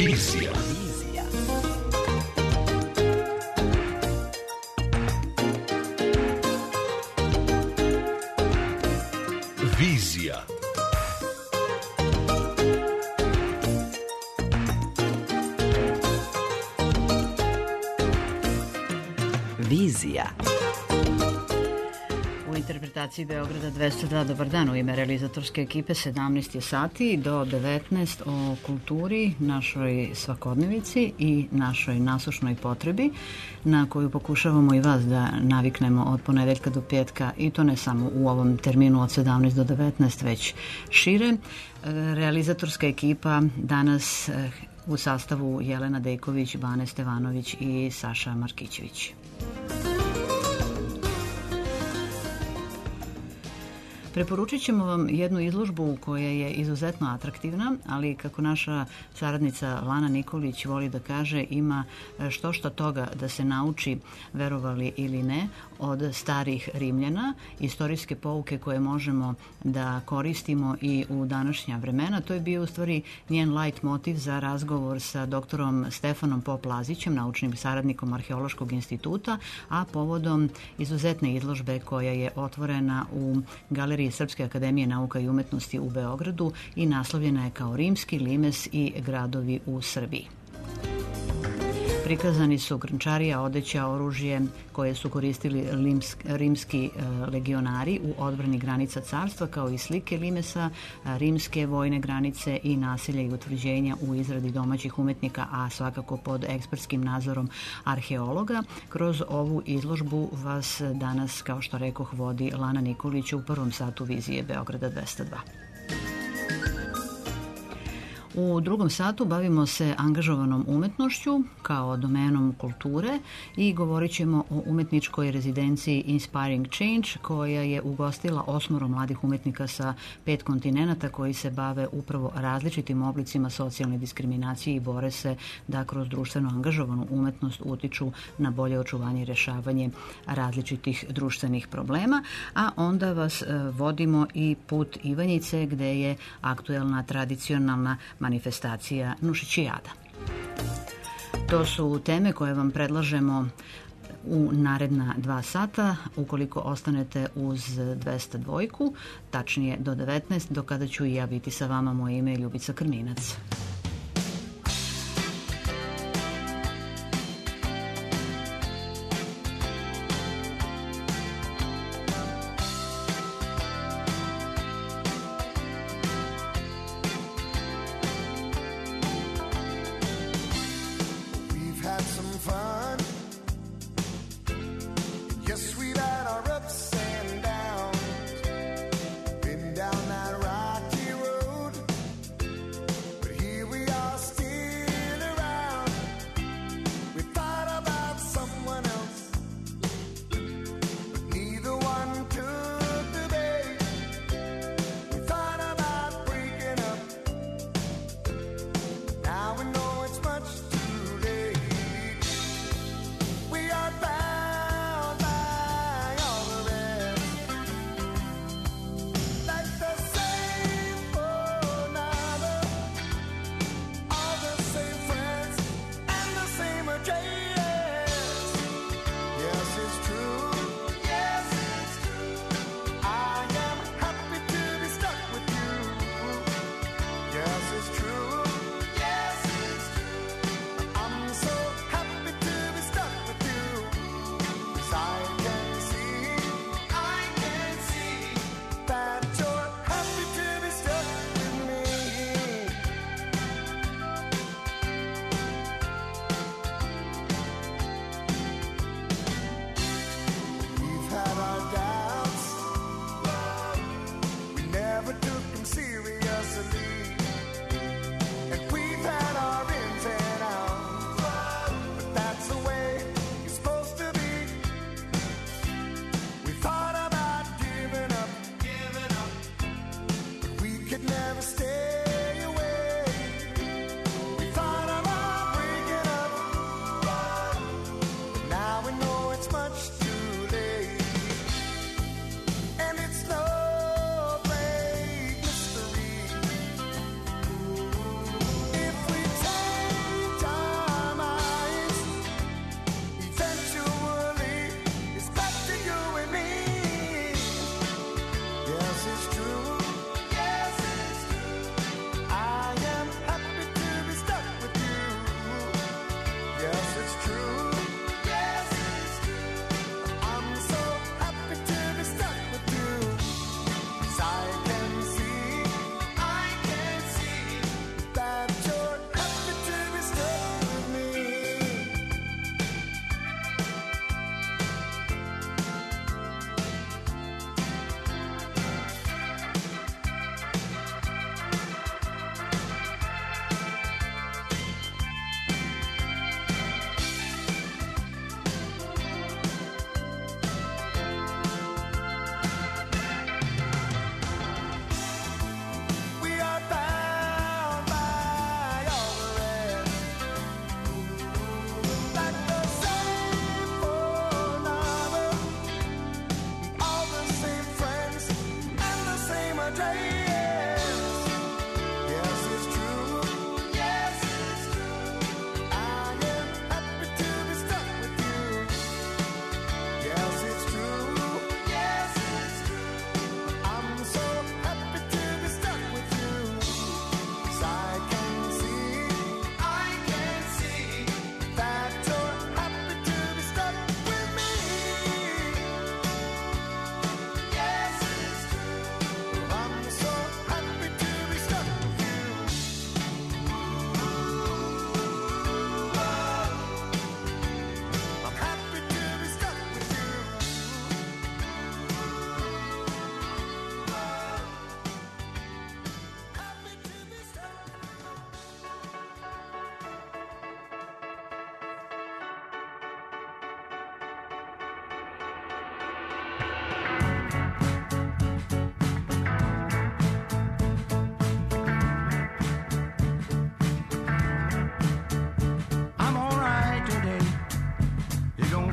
Vizija. Vizija. Vizija. U interpretaciji Beograda 202, dobar dan, u ime realizatorske ekipe 17 je sati do 19 o kulturi, našoj svakodnevici i našoj nasušnoj potrebi na koju pokušavamo i vas da naviknemo od ponedeljka do petka i to ne samo u ovom terminu od 17 do 19, već šire. Realizatorska ekipa danas u sastavu Jelena Dejković, Bane Stevanović i Saša Markićević. Preporučit ćemo vam jednu izložbu koja je izuzetno atraktivna, ali kako naša saradnica Lana Nikolić voli da kaže, ima što toga da se nauči, verovali ili ne, od starih Rimljana, istorijske pouke koje možemo da koristimo i u današnja vremena. To je bio u stvari njen light motiv za razgovor sa doktorom Stefanom Pop-Lazićem, naučnim saradnikom Arheološkog instituta, a povodom izuzetne izložbe koja je otvorena u Galeriji Srpske akademije nauka i umetnosti u Beogradu i naslovljena je kao Rimski limes i gradovi u Srbiji. Prikazani su grnčarija, odeća, oružje koje su koristili rimski legionari u odbrani granica carstva, kao i slike limesa, rimske vojne granice i naselja i utvrđenja u izradi domaćih umetnika, a svakako pod ekspertskim nadzorom arheologa. Kroz ovu izložbu vas danas, kao što rekoh, vodi Lana Nikolić u prvom satu Vizije Beograda 202. U drugom satu bavimo se angažovanom umetnošću kao domenom kulture i govorit ćemo o umetničkoj rezidenciji Inspiring Change, koja je ugostila 8 mladih umetnika sa 5 kontinenata koji se bave upravo različitim oblicima socijalne diskriminacije i bore se da kroz društveno angažovanu umetnost utiču na bolje očuvanje i rešavanje različitih društvenih problema, a onda vas vodimo i put Ivanjice, gde je aktuelna tradicionalna manifestacija Nušićijada. To su teme koje vam predlažemo u naredna 2 sata, ukoliko ostanete uz 202, tačnije do 19, do kada ću i ja biti sa vama. Moje ime je Ljubica Krminac. Been down that rocky road, but here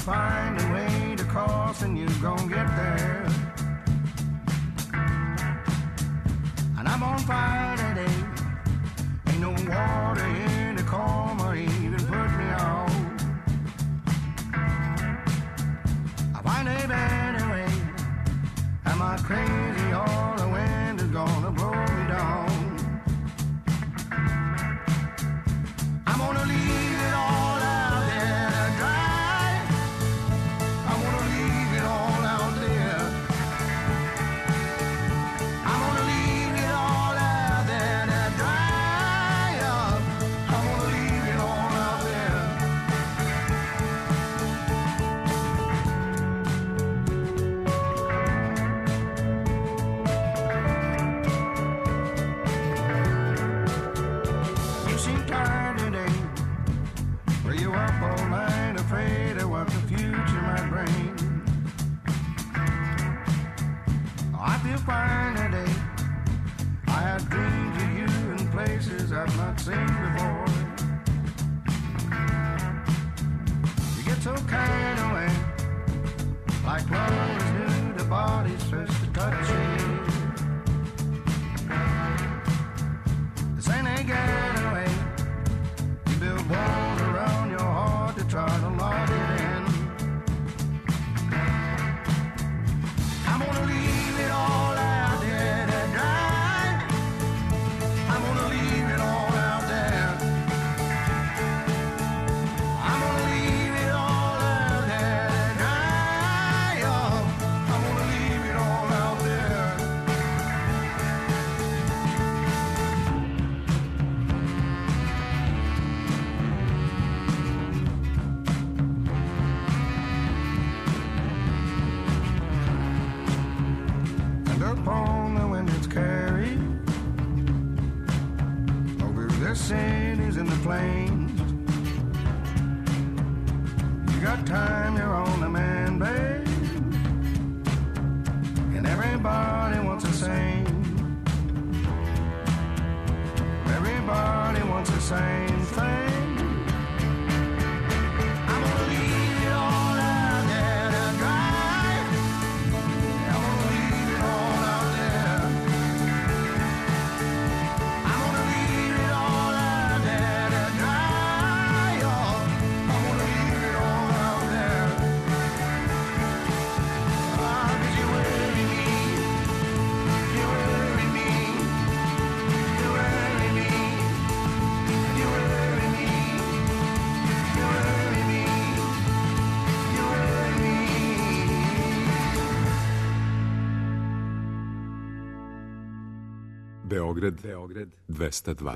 find a way to cross and you're gonna get there. And I'm on fire today. Ain't no water in the calm or even put me out. I find a better way. Am I crazy or the wind is gonna blow me down? I'm gonna leave it all out there to dry. I'm gonna leave it all out there. I'm gonna leave it all out there to dry up. I'm gonna leave it all out there. You seem tired today. Were you up all night afraid of what the future might bring? I feel fine today. I had dreams of you in places I've not seen before. You get so carried away, like lovers do the body's first to touch you. This ain't a getaway. You build walls around your heart to try to lock it in. I'm gonna leave it all out there to dry. I'm gonna leave it all out there. I'm gonna leave it all out there to dry. Oh, I'm gonna leave it all out there. And upon the wind it's carried over the cities and the plains. You got time, you're on the man, babe. And everybody wants the same. Everybody wants the same thing. I'm gonna leave it all out there to dry. I'm gonna leave it all out there. I'm gonna leave it all out there to dry. Oh, I'm gonna leave it all out there. Ah, 'cause you worry me. You worry me. You worry me. You worry me. You worry me. You worry me. Beograd 202.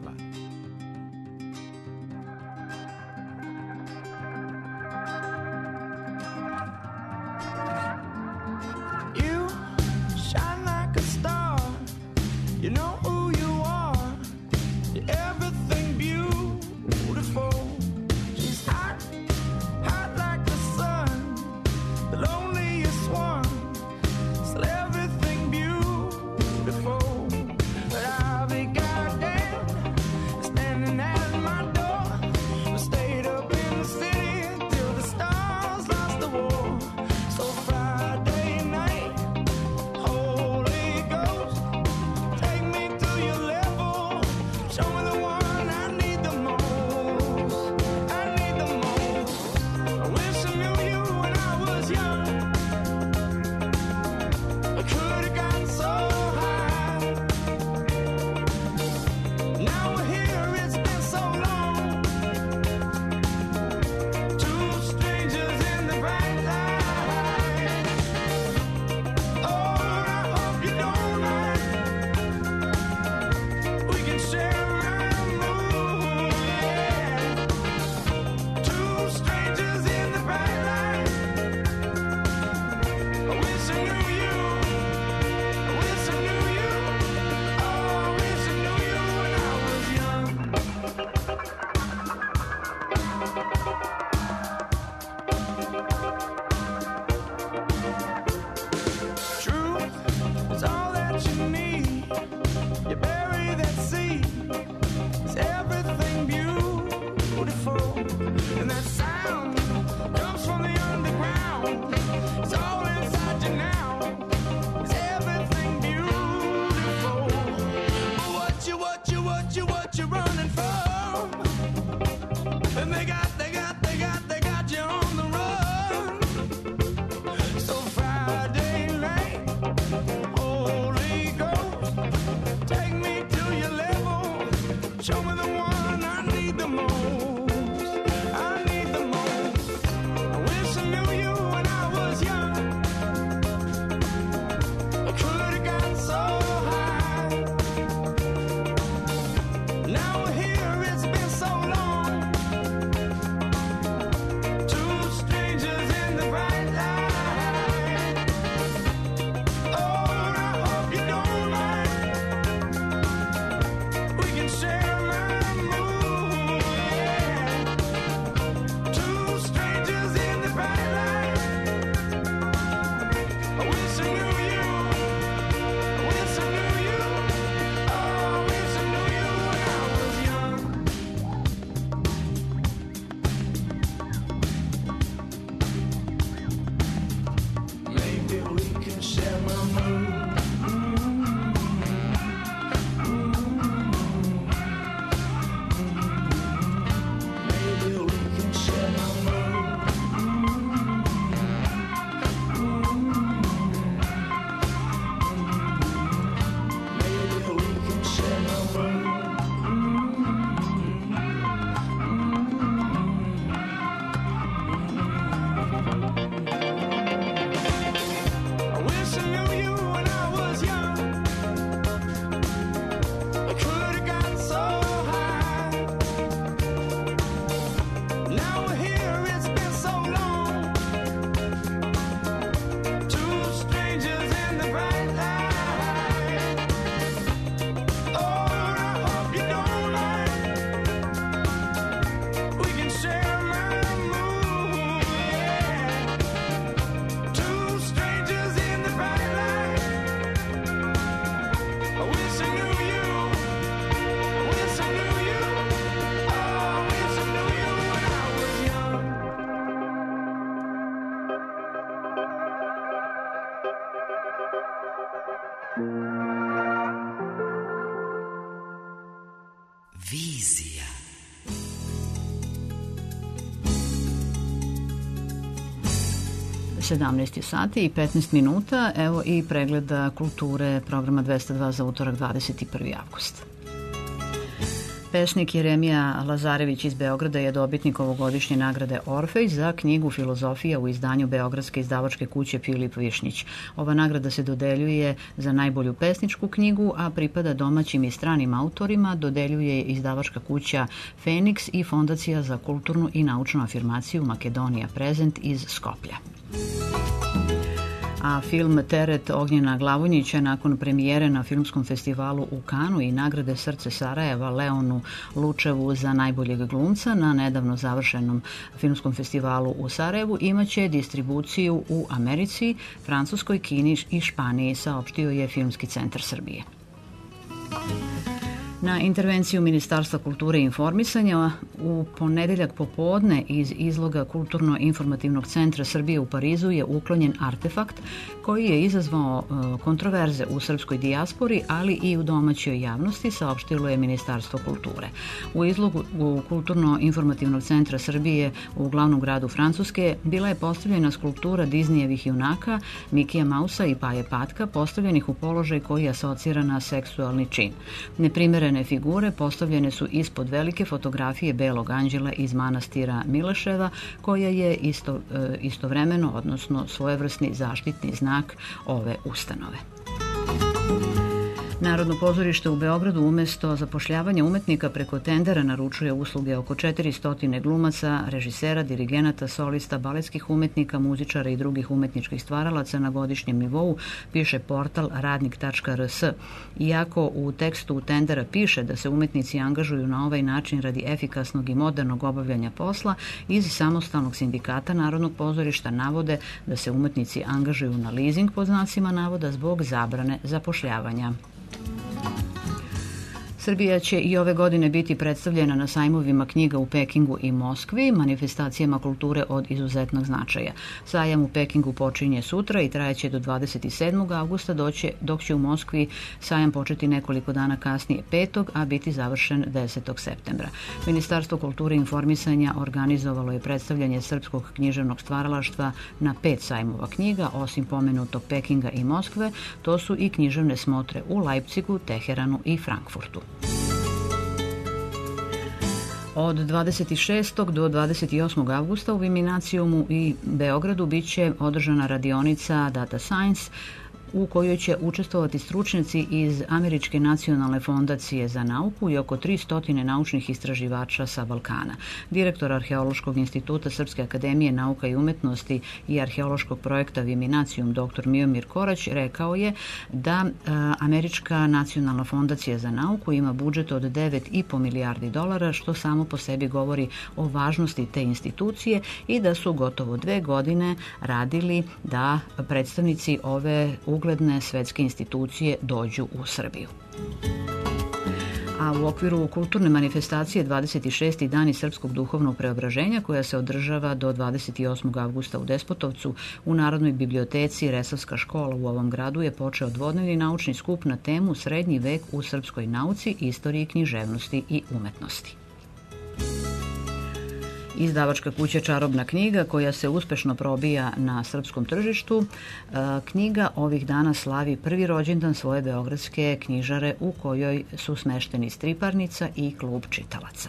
You shine like a star. You know who you are. You're everything beautiful. She's hot, hot like the sun. The loneliest one. Still everything beautiful. But I'll be goddamn, standing 17 sati i 15 minuta, evo i pregleda kulture programa 202 za utorak 21. avgust. Pesnik Jeremija Lazarević iz Beograda je dobitnik ovogodišnje nagrade Orfej za knjigu Filozofija u izdanju beogradske izdavačke kuće Filip Višnjić. Ova nagrada se dodeljuje za najbolju pesničku knjigu, a pripada domaćim i stranim autorima, dodeljuje izdavačka kuća Feniks i Fondacija za kulturnu i naučnu afirmaciju Makedonija Prezent iz Skoplja. A film Teret Ognjena Glavonjića nakon premijere na filmskom festivalu u Kanu i nagrade Srce Sarajeva Leonu Lučevu za najboljeg glumca na nedavno završenom filmskom festivalu u Sarajevu imaće distribuciju u Americi, Francuskoj, Kini i Španiji, saopštio je Filmski centar Srbije. Na intervenciju Ministarstva kulture i informisanja u ponedeljak popodne iz izloga Kulturno-informativnog centra Srbije u Parizu je uklonjen artefakt koji je izazvao kontroverze u srpskoj dijaspori, ali i u domaćoj javnosti, saopštilo je Ministarstvo kulture. U izlogu Kulturno-informativnog centra Srbije u glavnom gradu Francuske bila je postavljena skulptura Disneyjevih junaka Mikija Mausa i Paje Patka, postavljenih u položaj koji asocira na seksualni čin. Neprimerene figure postavljene su ispod velike fotografije Belog anđela iz manastira Mileševa, koja je istovremeno, odnosno svojevrsni zaštitni znak ove ustanove. Narodno pozorište u Beogradu umesto zapošljavanja umetnika preko tendera naručuje usluge oko 400 glumaca, režisera, dirigenata, solista, baletskih umetnika, muzičara i drugih umetničkih stvaralaca na godišnjem nivou, piše portal radnik.rs. Iako u tekstu tendera piše da se umetnici angažuju na ovaj način radi efikasnog i modernog obavljanja posla, iz samostalnog sindikata Narodnog pozorišta navode da se umetnici angažuju na leasing pod znacima navoda zbog zabrane zapošljavanja. Srbija će i ove godine biti predstavljena na sajmovima knjiga u Pekingu i Moskvi, manifestacijama kulture od izuzetnog značaja. Sajam u Pekingu počinje sutra i trajeće do 27. avgusta, dok će u Moskvi sajam početi nekoliko dana kasnije 5. a biti završen 10. septembra. Ministarstvo kulture i informisanja organizovalo je predstavljanje srpskog književnog stvaralaštva na 5 sajmova knjiga, osim pomenutog Pekinga i Moskve, to su i književne smotre u Leipzigu, Teheranu i Frankfurtu. Od 26. do 28. avgusta u Viminacijumu i Beogradu biće održana radionica Data Science, u kojoj će učestvovati stručnjaci iz Američke nacionalne fondacije za nauku i oko 300 naučnih istraživača sa Balkana. Direktor Arheološkog instituta Srpske akademije nauka i umetnosti i arheološkog projekta Viminacijum dr. Miomir Korać rekao je da Američka nacionalna fondacija za nauku ima budžet od $9,5 milijardi, što samo po sebi govori o važnosti te institucije i da su gotovo 2 godine radili da predstavnici ove ugledne svetske institucije dođu u Srbiju. A u okviru kulturne manifestacije 26. dani srpskog duhovnog preobraženja, koja se održava do 28. avgusta u Despotovcu, u Narodnoj biblioteci Resavska škola u ovom gradu je počeo dvodnevni naučni skup na temu Srednji vek u srpskoj nauci, istoriji, književnosti i umetnosti. Izdavačka kuća Čarobna knjiga, koja se uspešno probija na srpskom tržištu, knjiga ovih dana slavi prvi rođendan svoje beogradske knjižare u kojoj su smešteni striparnica i klub čitalaca.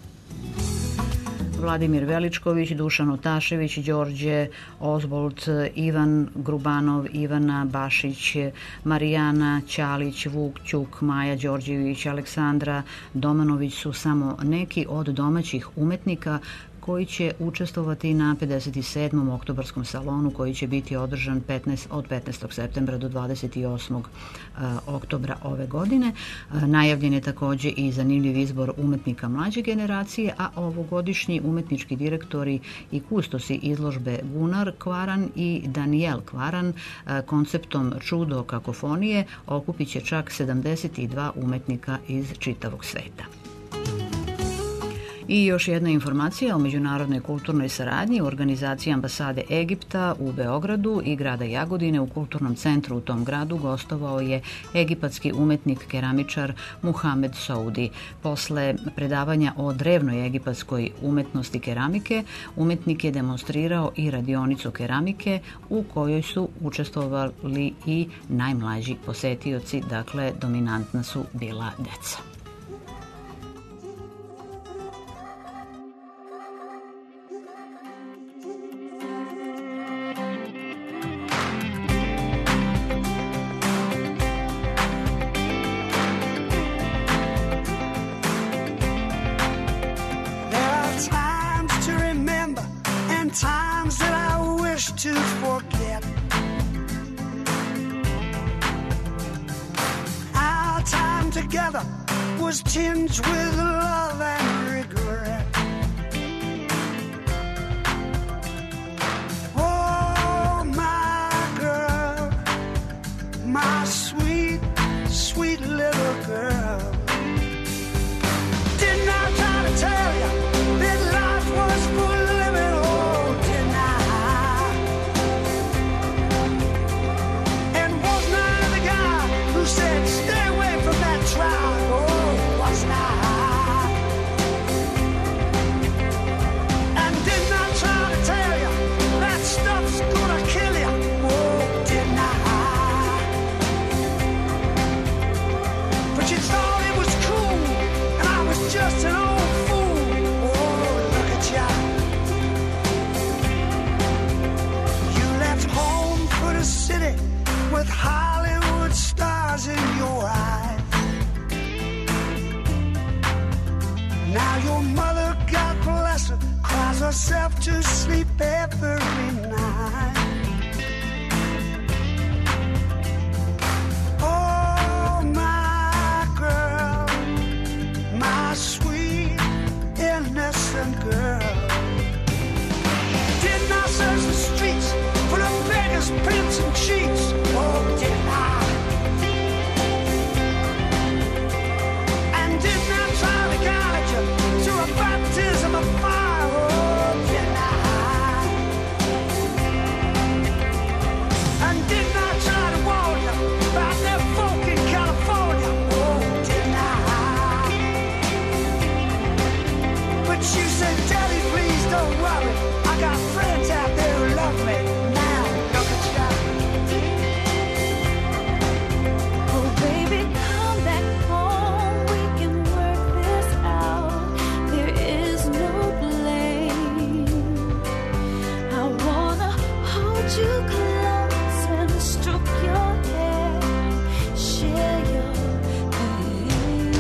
Vladimir Veličković, Dušan Otašević, Đorđe Ozbolt, Ivan Grubanov, Ivana Bašić, Marijana Ćalić, Vuk Ćuk, Maja Đorđević, Aleksandra Domanović su samo neki od domaćih umetnika koji će učestvovati na 57. oktobarskom salonu koji će biti održan od 15. septembra do 28. oktobra ove godine. Najavljen je takođe i zanimljiv izbor umetnika mlađe generacije, a ovogodišnji umetnički direktori i kustosi izložbe Gunar Kvaran i Daniel Kvaran konceptom Čudo kakofonije okupit će čak 72 umetnika iz čitavog sveta. I još jedna informacija o međunarodnoj kulturnoj saradnji u organizaciji ambasade Egipta u Beogradu i grada Jagodine. U kulturnom centru u tom gradu gostovao je egipatski umetnik keramičar Muhamed Saudi. Posle predavanja o drevnoj egipatskoj umetnosti keramike, umetnik je demonstrirao i radionicu keramike u kojoj su učestvovali i najmlađi posetioci, dakle dominantna su bila deca. Times that I wish to forget. Our time together was tinged with love and regret. Oh, my girl, my sweet, sweet little girl. Didn't I try to tell you that life was full? Said, stay away from that trial. Oh, what's not? And didn't I try to tell you that stuff's gonna kill you? Oh, didn't I? But you thought it was cool, and I was just an old fool. Oh, look at ya. You left home for the city with Hollywood stars in your eyes. Now your mother, God bless her, cries herself to sleep every night. Oh, my girl, my sweet, innocent girl. Didn't I search the streets for the beggars, pimps, and cheats? Oh, didn't I? To a baptism of fire, oh, didn't I? And didn't I try to warn you about that folk in California, oh, didn't I? But you said, Daddy, please don't worry, I got friends out there who love me. Now, look at you. Oh, baby, come back home, we can work this out. There is no blame. I wanna hold you close and stroke your hair, share your pain.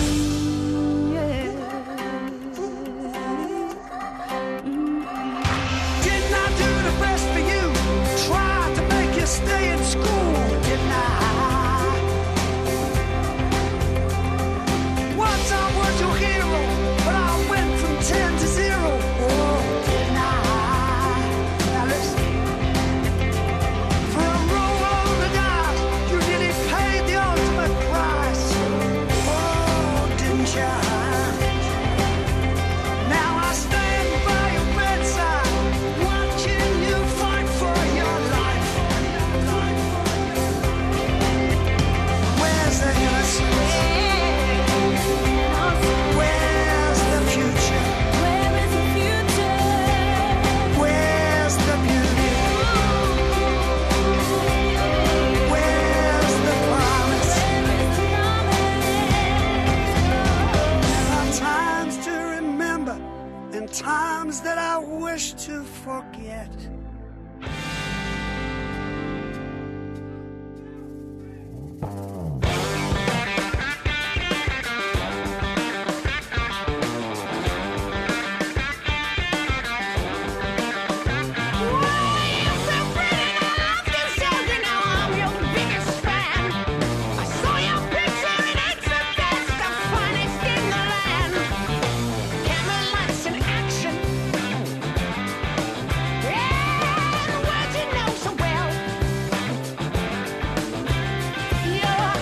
Didn't I do the best for you? Try to make you stay in school, didn't I? Once I was your hero, but I went from 10 to 0. Oh, didn't I? Now listen. For a roll on the dice, you really paid the ultimate price. Oh, didn't you? Now I stand by your bedside, watching you fight for your life. Where's the innocence? Where's the future? Where is the future? Where's the beauty? Where's the promise? There are times to remember and times that I wish to forget. You're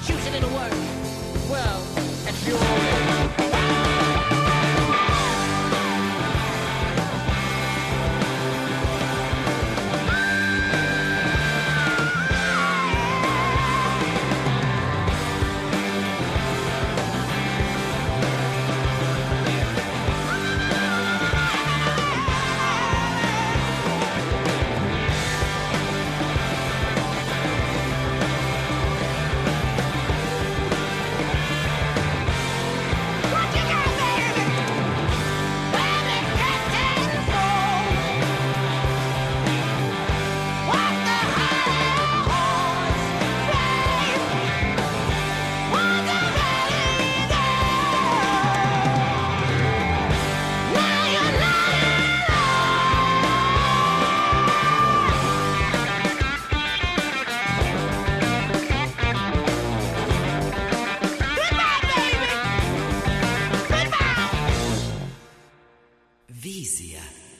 juicy little word. Well, that's your way. Vizija.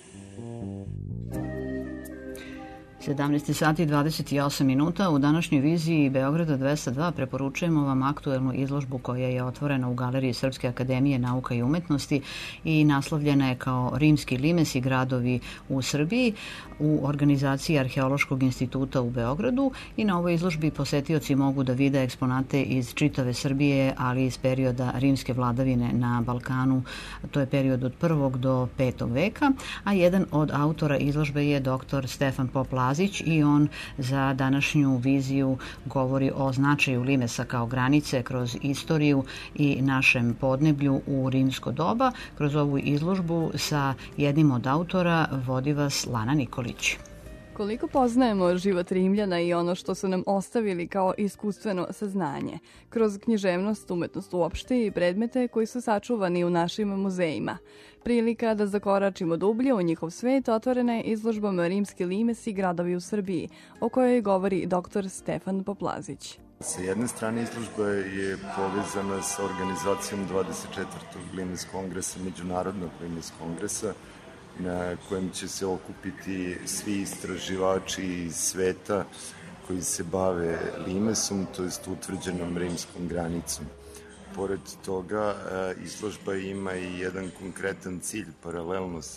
17 sati i 28 minuta. U današnjoj viziji Beograda 202 preporučujemo vam aktuelnu izložbu koja je otvorena u Galeriji Srpske akademije nauka i umetnosti i naslovljena je kao Rimski limes i gradovi u Srbiji u organizaciji Arheološkog instituta u Beogradu. I na ovoj izložbi posetioci mogu da vide eksponate iz čitave Srbije, ali iz perioda rimske vladavine na Balkanu. To je period od 1. do 5. veka, a jedan od autora izložbe je dr. Stefan Pop-Lazić i on za današnju viziju govori o značaju limesa kao granice kroz istoriju i našem podneblju u rimsko doba. Kroz ovu izložbu sa jednim od autora vodi vas Lana Nikolić. Koliko poznajemo život Rimljana i ono što su nam ostavili kao iskustveno saznanje, kroz književnost, umetnost uopšte i predmete koji su sačuvani u našim muzejima. Prilika da zakoračimo dublje u njihov svet otvorena je izložbom Rimski limes i gradovi u Srbiji, o kojoj govori dr. Stefan Pop-Lazić. Sa jedne strane izložba je povezana sa organizacijom 24. Limes kongresa, Međunarodnog Limes kongresa, na kojem će se okupiti svi istraživači iz sveta koji se bave limesom, to jest utvrđenom rimskom granicom. Pored toga, izložba ima i jedan konkretan cilj paralelno sa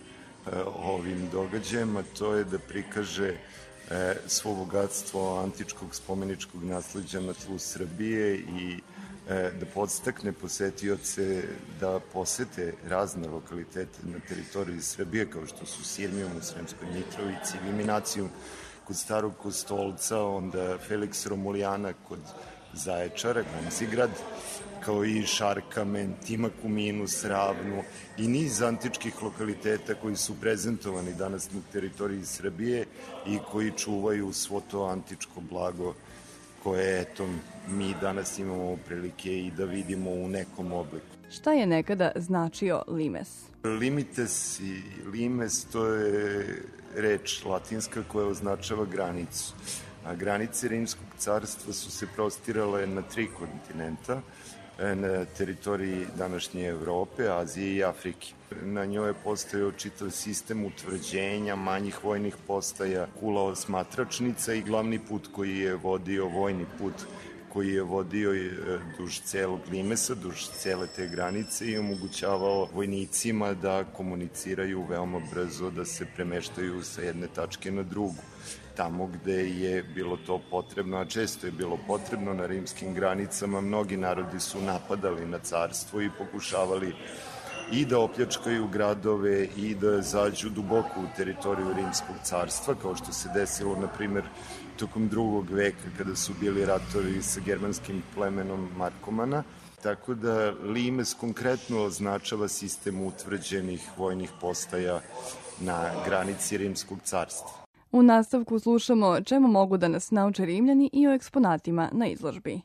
ovim događajem, a to je da prikaže svo bogatstvo antičkog spomeničkog nasleđa na tlu Srbije i da podstakne posetioce da posete razne lokalitete na teritoriji Srbije, kao što su Sirmijum u Sremskoj Mitrovici, Viminacijum kod Starog Kostolca, onda Felix Romulijana kod Zaječara, Gomzigrad, kao i Šarkamen, Timakuminus, Ravnu i niz antičkih lokaliteta koji su prezentovani danas na teritoriji Srbije i koji čuvaju svo to antičko blago koje, eto, mi danas imamo prilike i da vidimo u nekom obliku. Šta je nekada značio limes? Limites i limes, to je reč latinska koja označava granicu. A granice Rimskog carstva su se prostirale na 3 kontinenta, na teritoriji današnje Evrope, Azije i Afrike. Na njoj je postojao čitav sistem utvrđenja manjih vojnih postaja, kula osmatračnica i glavni put koji je vodio, vojni put koji je vodio duž celog limesa, duž cele te granice i omogućavao vojnicima da komuniciraju veoma brzo, da se premeštaju sa jedne tačke na drugu. Tamo gde je bilo to potrebno, a često je bilo potrebno na rimskim granicama, mnogi narodi su napadali na carstvo i pokušavali i da opljačkaju gradove i da zađu duboko u teritoriju Rimskog carstva, kao što se desilo, na primer, tokom 2. veka kada su bili ratovi sa germanskim plemenom Markomana. Tako da limes konkretno označava sistem utvrđenih vojnih postaja na granici Rimskog carstva. U nastavku slušamo čemu mogu da nas nauče Rimljani i o eksponatima na izložbi.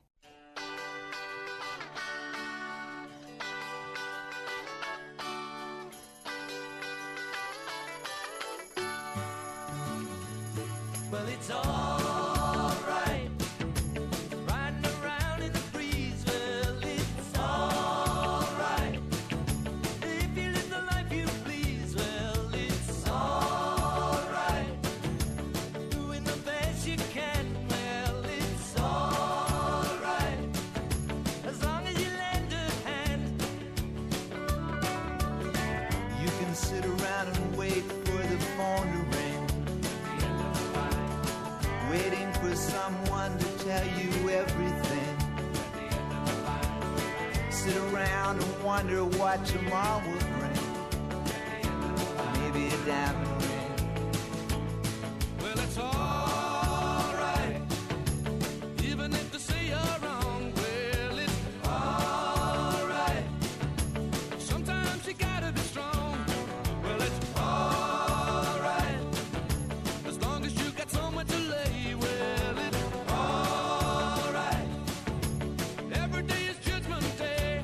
Well, it's all right. Riding around in the breeze, well, it's all right. If you live the life you please, well, it's all right. Doing the best you can, well, it's all right. sit around and wonder what tomorrow will bring. Maybe a diamond ring. Well, it's all right, even if they say you're wrong. Well, it's all right. Sometimes you gotta be strong. Well, it's all right, as long as you got somewhere to lay. Well, it's all right. Every day is Judgment Day.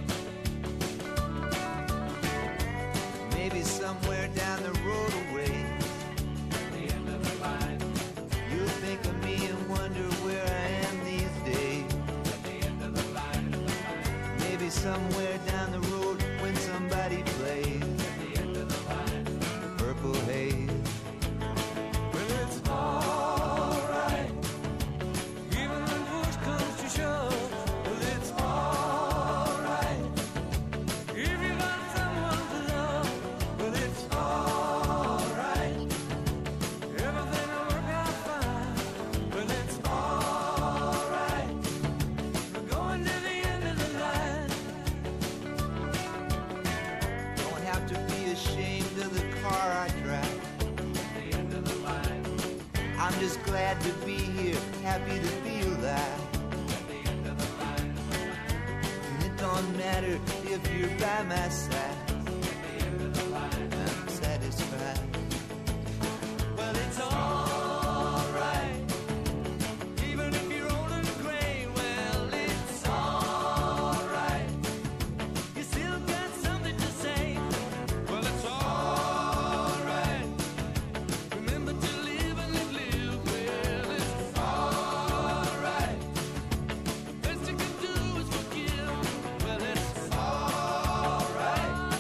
Maybe somewhere down the road away, The end of the line. you'll think of me and wonder where I am these days. At the end of the line. Maybe somewhere down the road when somebody plays At the end of the line. Purple Haze. Well, it's all right, even when push comes to shove. Well, it's all right, if you got someone to love. Well, it's all right, everything will work out fine. Well, it's all right, we're going to the end of the line. Don't have to be ashamed of the car I drive. The end of the line. I'm just glad to be here, happy to feel that. The end of the line. And it don't matter if you're by my side, The end of the line. I'm satisfied. Well, it's all right, even if you're old and gray. Well, it's all right, you still got something to say. Well, it's all right, remember to live and live. Well, it's all right, the best you can do is forgive. Well, it's all right,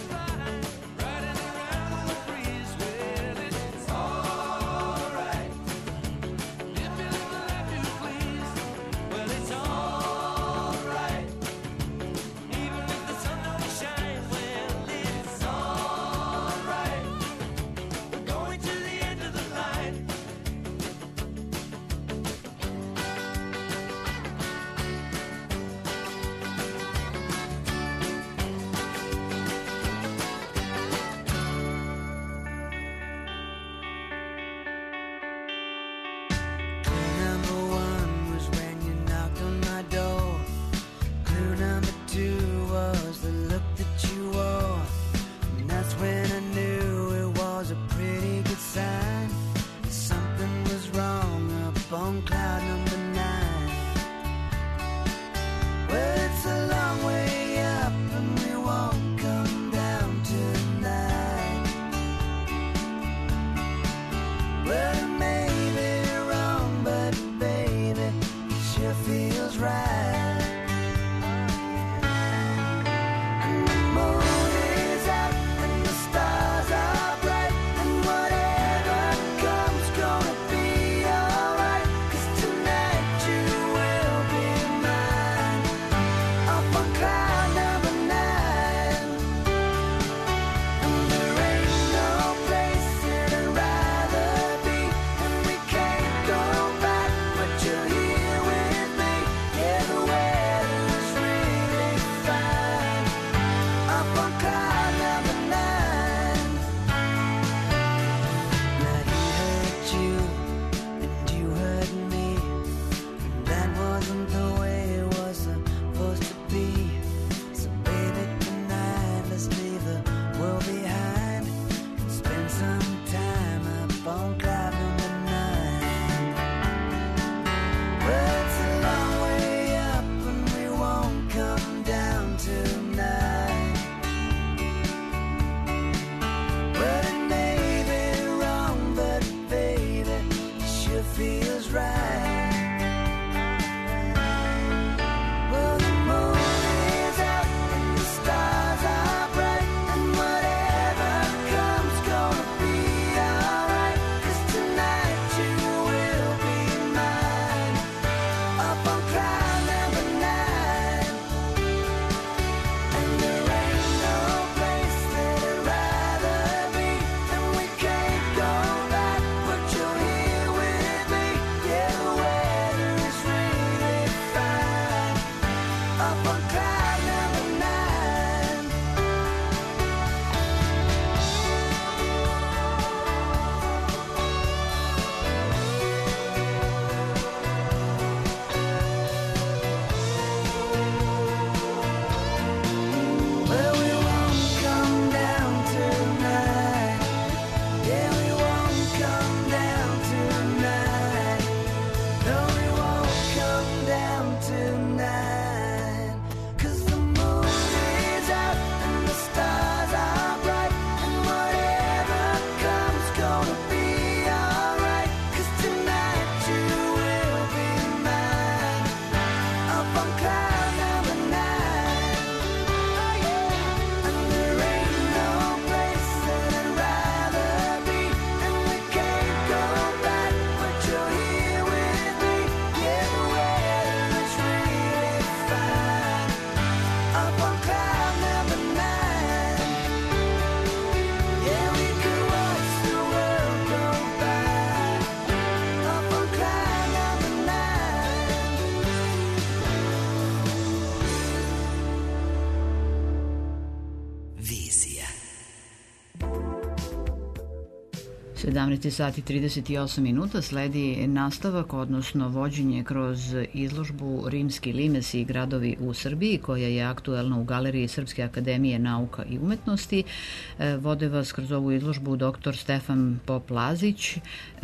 17 sati 38 minuta sledi nastavak, odnosno vođenje kroz izložbu Rimski limes i gradovi u Srbiji, koja je aktuelna u Galeriji Srpske akademije nauka i umetnosti. Vode vas kroz ovu izložbu dr. Stefan Pop-Lazić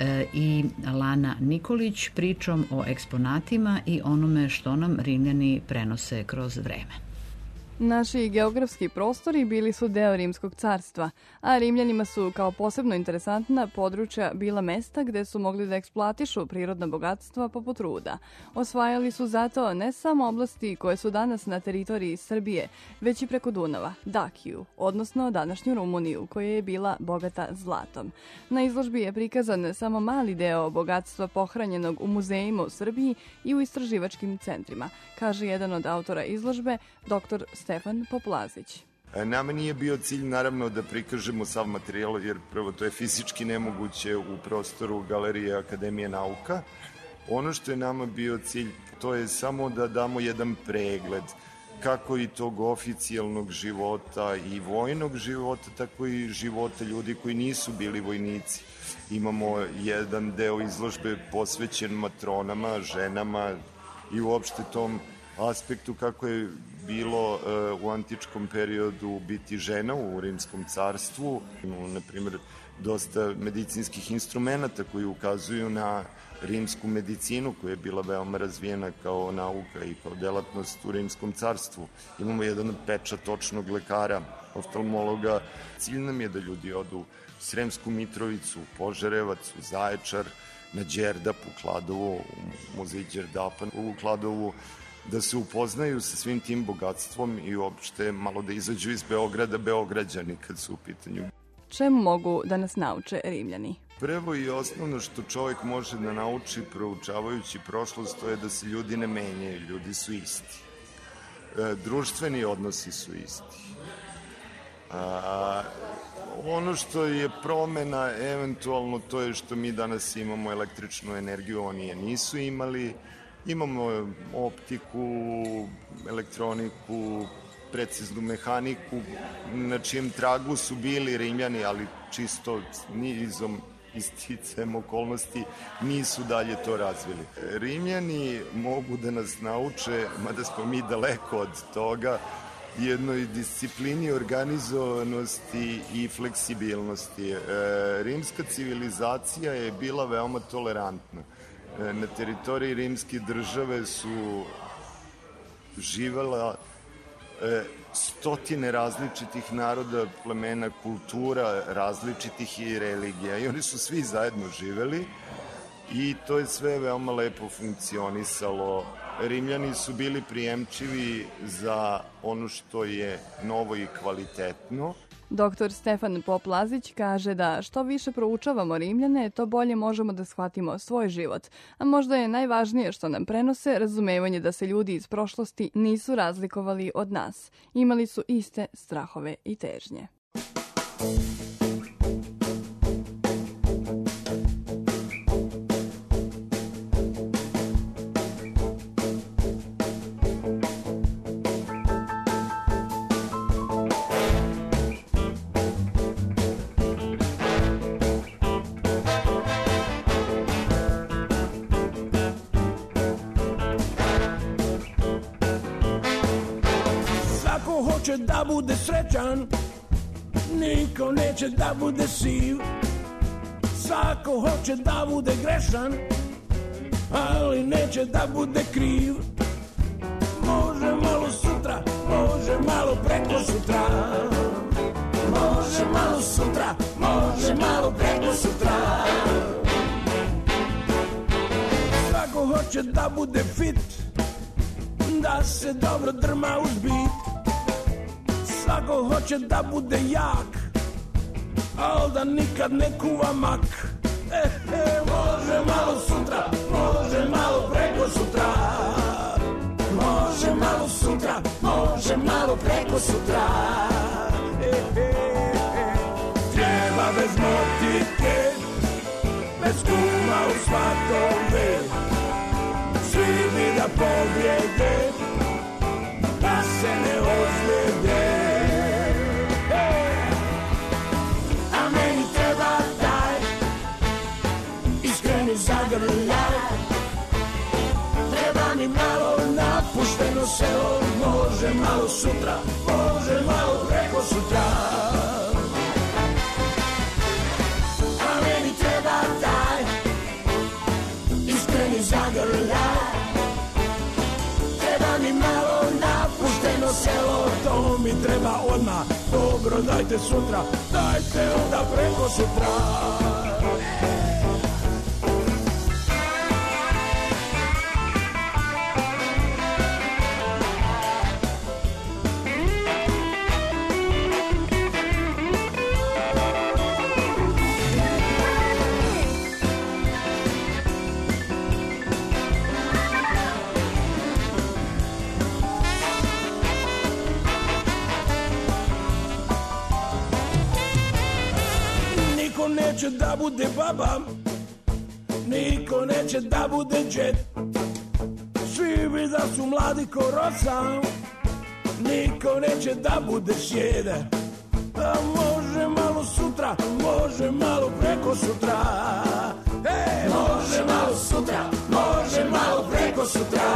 i Lana Nikolić pričom o eksponatima i onome što nam Rimljani prenose kroz vreme. Naši geografski prostori bili su deo Rimskog carstva, a Rimljanima su kao posebno interesantna područja bila mesta gde su mogli da eksploatišu prirodna bogatstva poput ruda. Osvajali su zato ne samo oblasti koje su danas na teritoriji Srbije, već i preko Dunava, Dakiju, odnosno današnju Rumuniju, koja je bila bogata zlatom. Na izložbi je prikazan samo mali deo bogatstva pohranjenog u muzejima u Srbiji i u istraživačkim centrima, kaže jedan od autora izložbe, dr. Stefan Pop-Lazić. Nama nije bio cilj, naravno, da prikažemo sav materijal, jer prvo to je fizički nemoguće u prostoru Galerije Akademije nauka. Ono što je nama bio cilj, to je samo da damo jedan pregled kako i tog oficijalnog života i vojnog života, tako i života ljudi koji nisu bili vojnici. Imamo jedan deo izložbe posvećen matronama, ženama i uopšte tom aspektu kako je bilo u antičkom periodu biti žena u Rimskom carstvu. Imamo, na primjer, dosta medicinskih instrumenta koji ukazuju na rimsku medicinu koja je bila veoma razvijena kao nauka i kao delatnost u Rimskom carstvu. Imamo jedan pečat očnog lekara, oftalmologa. Cilj nam je da ljudi odu u Sremsku Mitrovicu, u Požarevac, u Zaječar, na Đerdap u Kladovu, u muzej Đerdapa u Kladovu, da se upoznaju sa svim tim bogatstvom i uopšte malo da izađu iz Beograda Beograđani kad su u pitanju. Čemu mogu da nas nauče Rimljani? Prvo i osnovno što čovjek može da nauči proučavajući prošlost, to je da se ljudi ne menjaju, ljudi su isti. Društveni odnosi su isti. Ono što je promena eventualno, to je što mi danas imamo električnu energiju, oni je nisu imali. Imamo optiku, elektroniku, preciznu mehaniku, na čijem tragu su bili Rimljani, ali čisto nizom isticajem okolnosti nisu dalje to razvili. Rimljani mogu da nas nauče, mada smo mi daleko od toga, jednoj disciplini, organizovanosti i fleksibilnosti. Rimska civilizacija je bila veoma tolerantna. Na teritoriji rimske države su živela stotine različitih naroda, plemena, kultura, različitih i religija. I oni su svi zajedno živeli i to je sve veoma lepo funkcionisalo. Rimljani su bili prijemčivi za ono što je novo i kvalitetno. Dr. Stefan Pop-Lazić kaže da što više proučavamo Rimljane, to bolje možemo da shvatimo svoj život. A možda je najvažnije što nam prenose razumevanje da se ljudi iz prošlosti nisu razlikovali od nas. Imali su iste strahove i težnje. Hoće da bude srećan, niko neće da bude siv. Svako hoće da bude grešan, ali neće da bude kriv. Može malo sutra, može malo preko sutra. Može malo sutra, može malo preko sutra. Svako hoće da bude fit, da se dobro drma uz bit. Svako hoće da bude jak, al da nikad ne kuva mak. Može malo sutra, može malo preko sutra. Može malo sutra, može malo preko sutra. Treba bez motike, bez kuma u svatove. Svi bi da pobjede, da se ne ozljede. selo, može malo sutra, može malo preko sutra. A meni treba taj iskreni zagrljaj, treba mi malo napušteno selo, to mi treba odmah, dobro dajte sutra, dajte onda preko sutra. Neće da bude baba, niko neće da bude džed. Svi bi da su mladi ko rosa, niko neće da bude sjede. A može malo sutra, može malo preko sutra. Hey, može malo sutra, može malo preko sutra.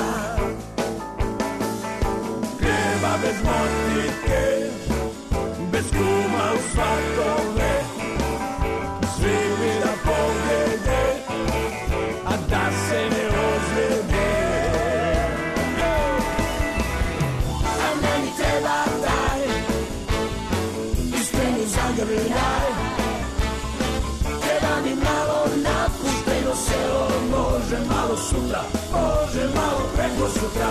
Pjeva bez motike, bez kuma u svatove, svi bi da pobjede, a da se ne ozljede. A meni treba taj iskreni zagrljaj, treba mi malo napušteno selo, može malo sutra, može malo preko sutra.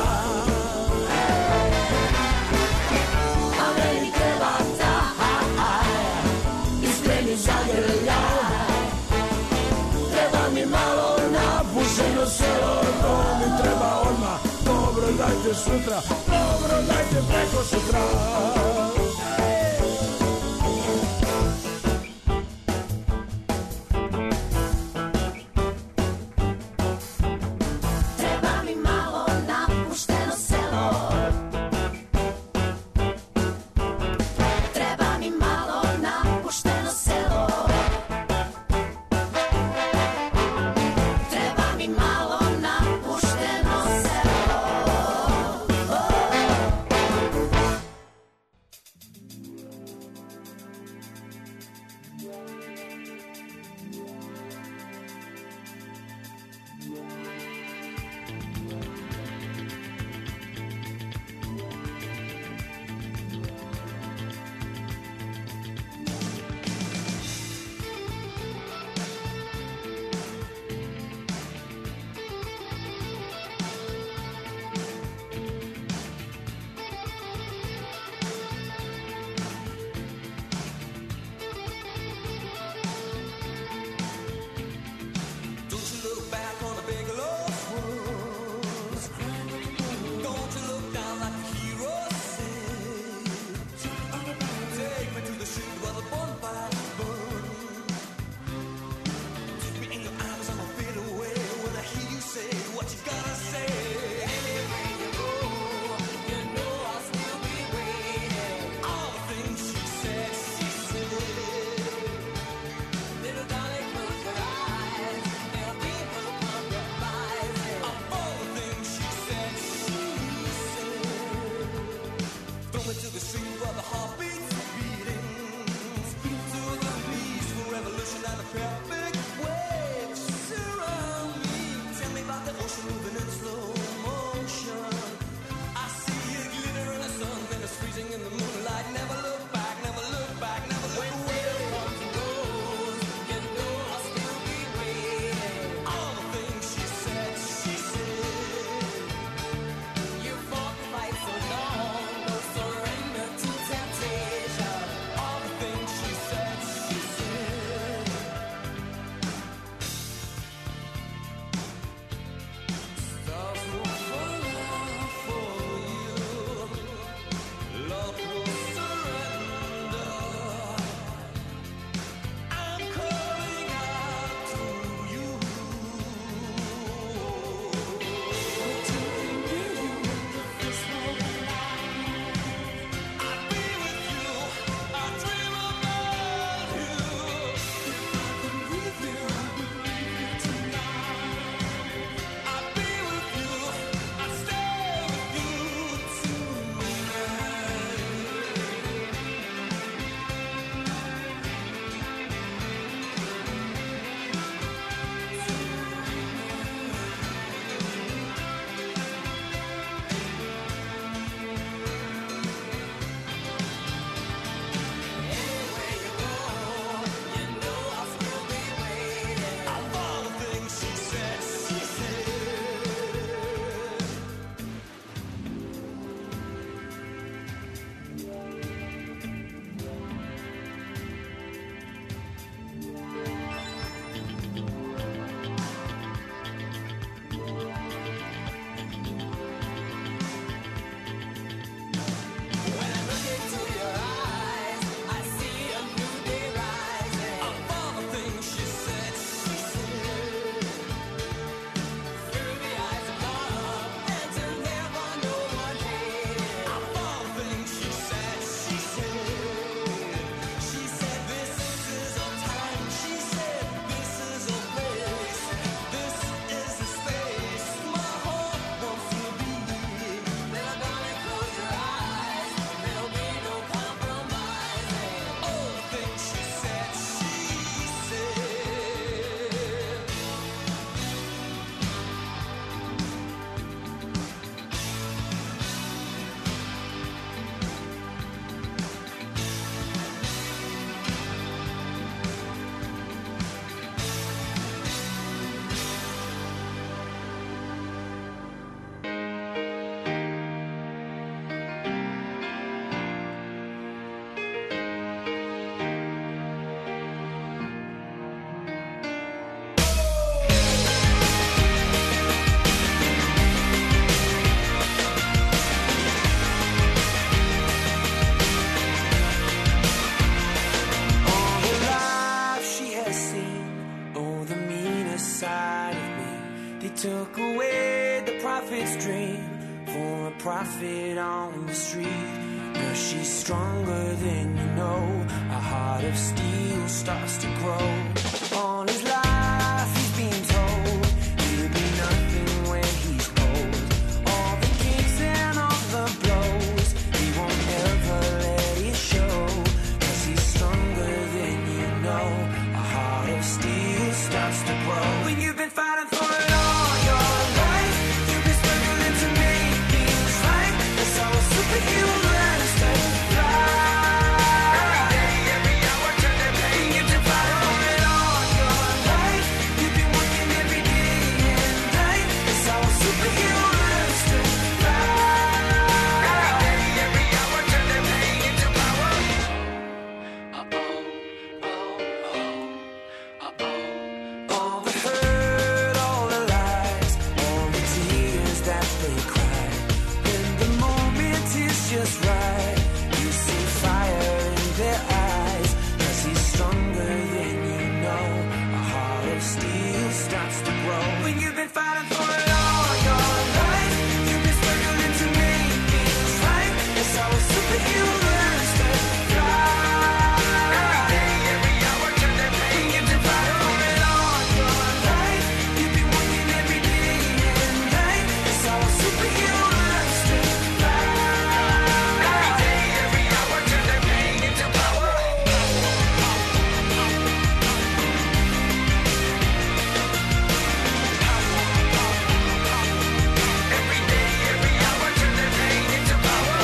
A meni treba taj iskreni zagrljaj, treba mi malo napušteno selo, to mi treba odmah, dobro dajte sutra, dobro dajte preko sutra. Treba mi malo napušteno selo, treba mi malo napušteno selo, treba mi malo napušteno selo. its dream for a profit on the street. Now she's stronger than you know. A heart of steel starts to grow. All his life he's been told he'll be nothing when he's old. All the kicks and all the blows, he won't ever let it show. 'Cause he's stronger than you know. A heart of steel starts to grow. When you've been fighting for it all your life, you've been struggling to make things right. That's how a superhero learns to fly. Every day, every hour, turn their pain into fire. For it all your life, you've been working every day and night. That's how a superhero learns to fly. Every day, every hour, turn their pain into power. All the hurt, all the lies, all the tears that they cry. When the moment is just right, you see fire in their eyes. 'Cause he's stronger than you know. A heart of steel starts to grow. When you've been fighting for it all your life, you've been struggling to make things right. That's how a superhero learns to fly. Every day, every hour, turn their pain into fire. For it all your life, you've been working every day and night. That's how a superhero learns to fly. Every day, every hour, turn their pain into power. Every day, every hour, turn their pain into power.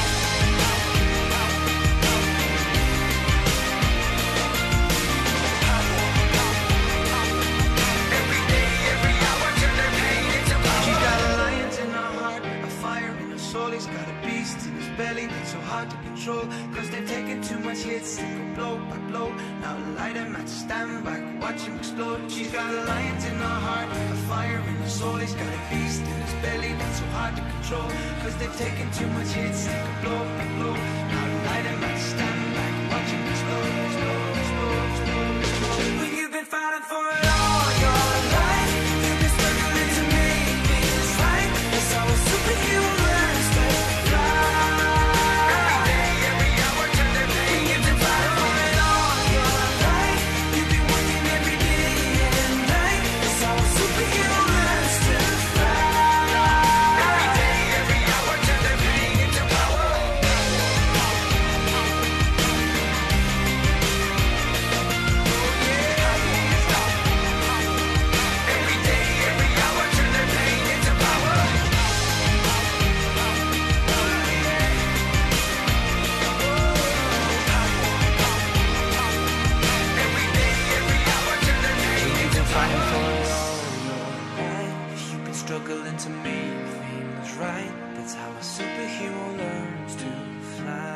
Every day, every hour, turn their pain into power. She's got a lion in her heart, a fire in her soul. He's got a beast in his belly that's so hard to control. 'Cause they've taken too much hits, they go blow by blow. Now light him at stand back, watch him explode. She's got a lion in her heart, a fire in her soul. He's got a beast in his belly that's so hard to control. 'Cause they've taken too much hits, they go blow by blow. Now light him at stand back, watch him explode, explode, explode, explode, explode. When you've been fighting for it all your life, you've been struggling to make things right. That's how a superhero learns to fly. Every day, every hour, turn their pain into fire. For it all your life, you've been working every day and night. That's how a superhero learns to fly. Every day, every hour, turn their pain into power. Every day, every hour, turn their pain into power. Every day, every hour, turn their pain into fighting for it all your life. You've been struggling to make things right. That's how a superhero learns to fly.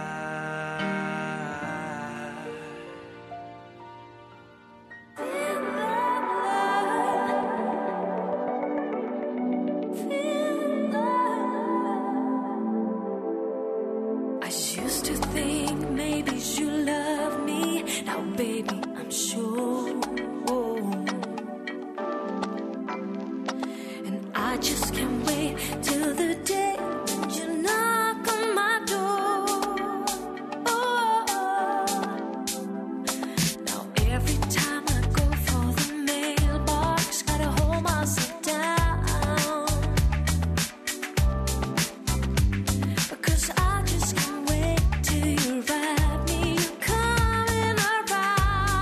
I used to think maybe you love me. Now, baby, I'm sure. And I just can't wait till the day when you knock on my door. Now, every time I go for the mailbox, gotta hold myself down. Because I just can't wait till you write me, you're coming around.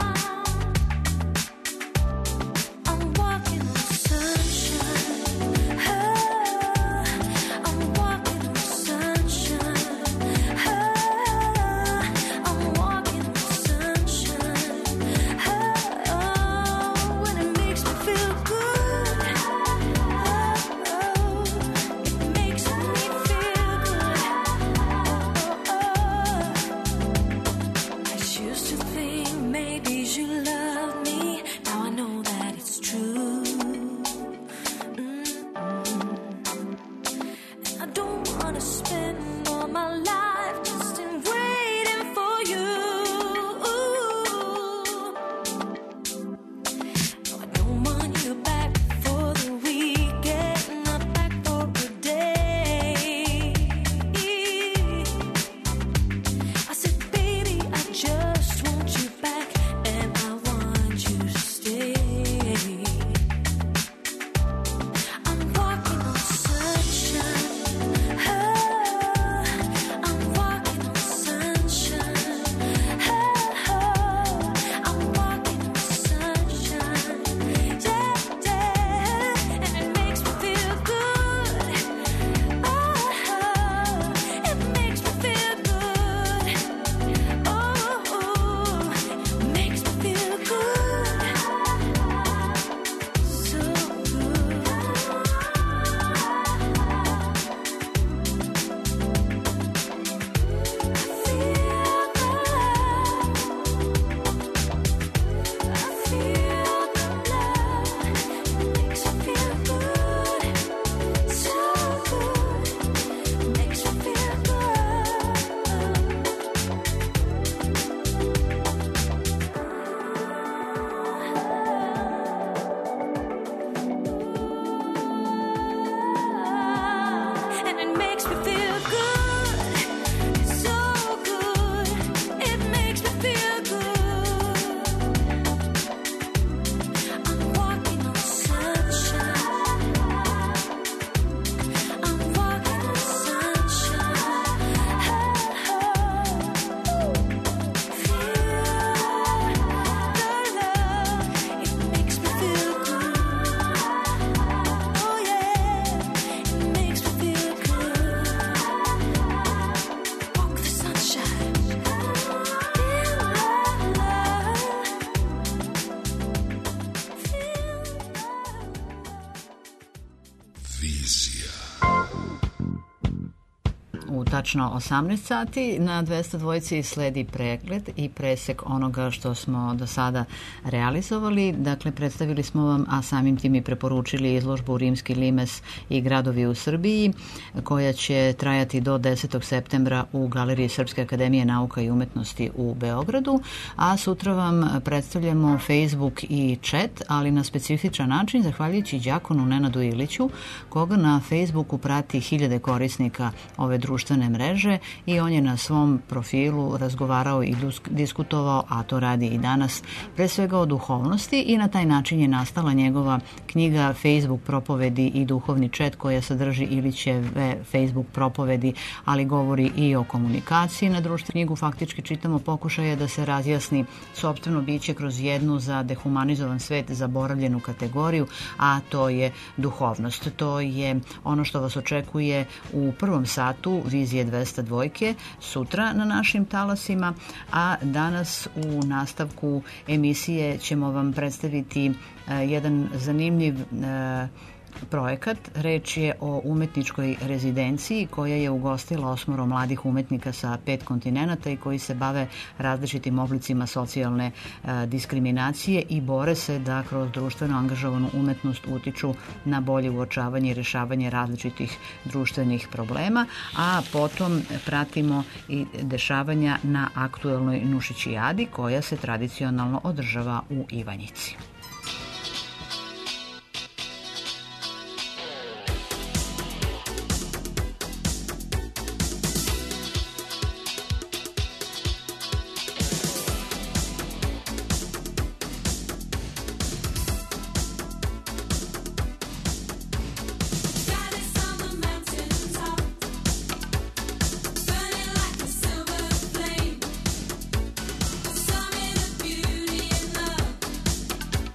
tačno 18 sati. Na 202 sledi pregled i presek onoga što smo do sada realizovali. Dakle, predstavili smo vam, a samim tim i preporučili izložbu Rimski limes i gradovi u Srbiji, koja će trajati do 10. septembra u Galeriji Srpske akademije nauka i umetnosti u Beogradu, a sutra vam predstavljamo Facebook i chat, ali na specifičan način, zahvaljujući đakonu Nenadu Iliću, koga na Facebooku prati hiljade korisnika ove društvene mreže i on je na svom profilu razgovarao i diskutovao, a to radi i danas, pre svega o duhovnosti, i na taj način je nastala njegova knjiga Facebook propovedi i duhovni chat, koja sadrži Ilićeve Facebook propovedi, ali govori i o komunikaciji. Na društvu knjigu faktički čitamo pokušaje da se razjasni sopstveno biće kroz jednu za dehumanizovan svet zaboravljenu kategoriju, a to je duhovnost. To je ono što vas očekuje u prvom satu Vizije 202 sutra na našim talasima, a danas u nastavku emisije ćemo vam predstaviti jedan zanimljiv projekat. Reč je o umetničkoj rezidenciji koja je ugostila 8 mladih umetnika sa 5 kontinenata i koji se bave različitim oblicima socijalne diskriminacije i bore se da kroz društveno angažovanu umetnost utiču na bolje uočavanje i rešavanje različitih društvenih problema, a potom pratimo i dešavanja na aktuelnoj Nušićijadi koja se tradicionalno održava u Ivanjici. Some in a beauty and love.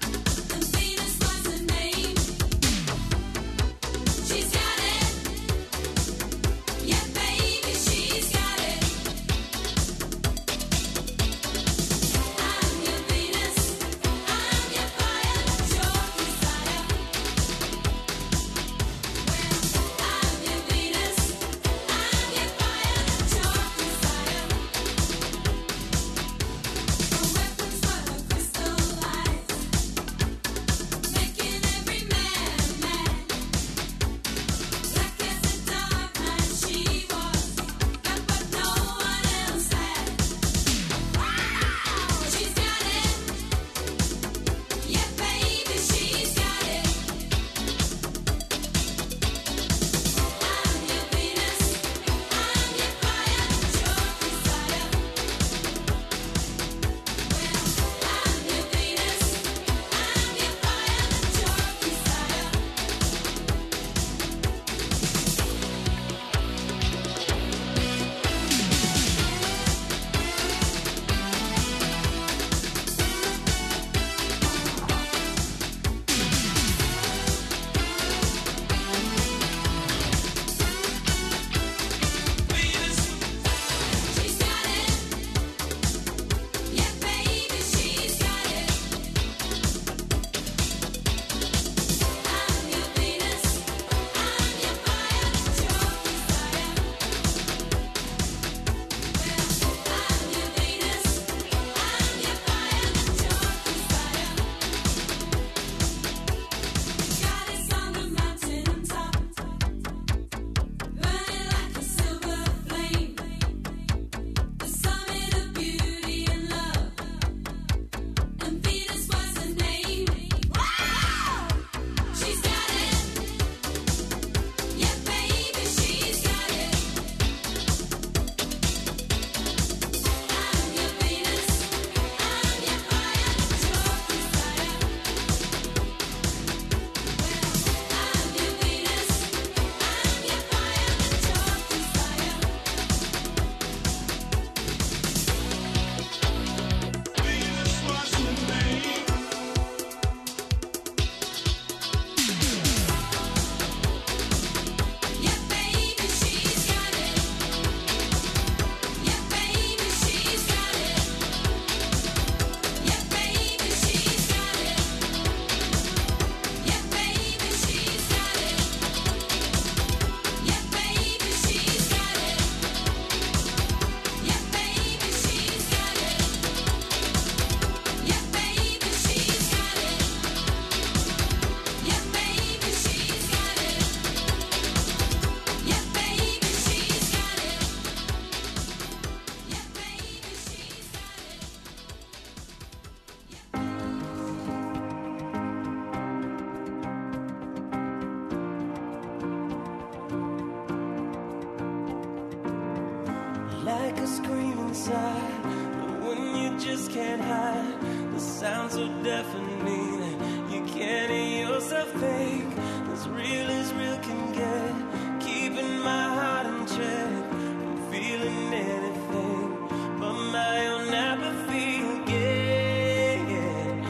like a scream inside, the one you just can't hide. The sound so deafening that you can't hear yourself think. As real can get, keeping my heart in check. I'm feeling anything but my own apathy again.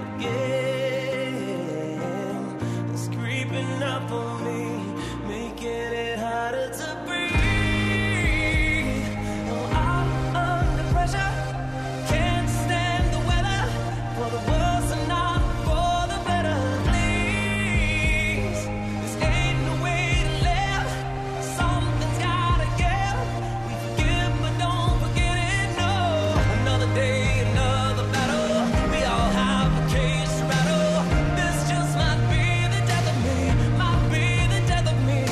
It's creeping up on me, making it harder to breathe. Oh, I'm under pressure, can't stand the weather, for the worse and not for the better. Please, this ain't no way to live. Something's gotta give. We forgive, but don't forget it. No, another day, another battle. We all have a case to rattle. This just might be the death of me. Might be the death of me.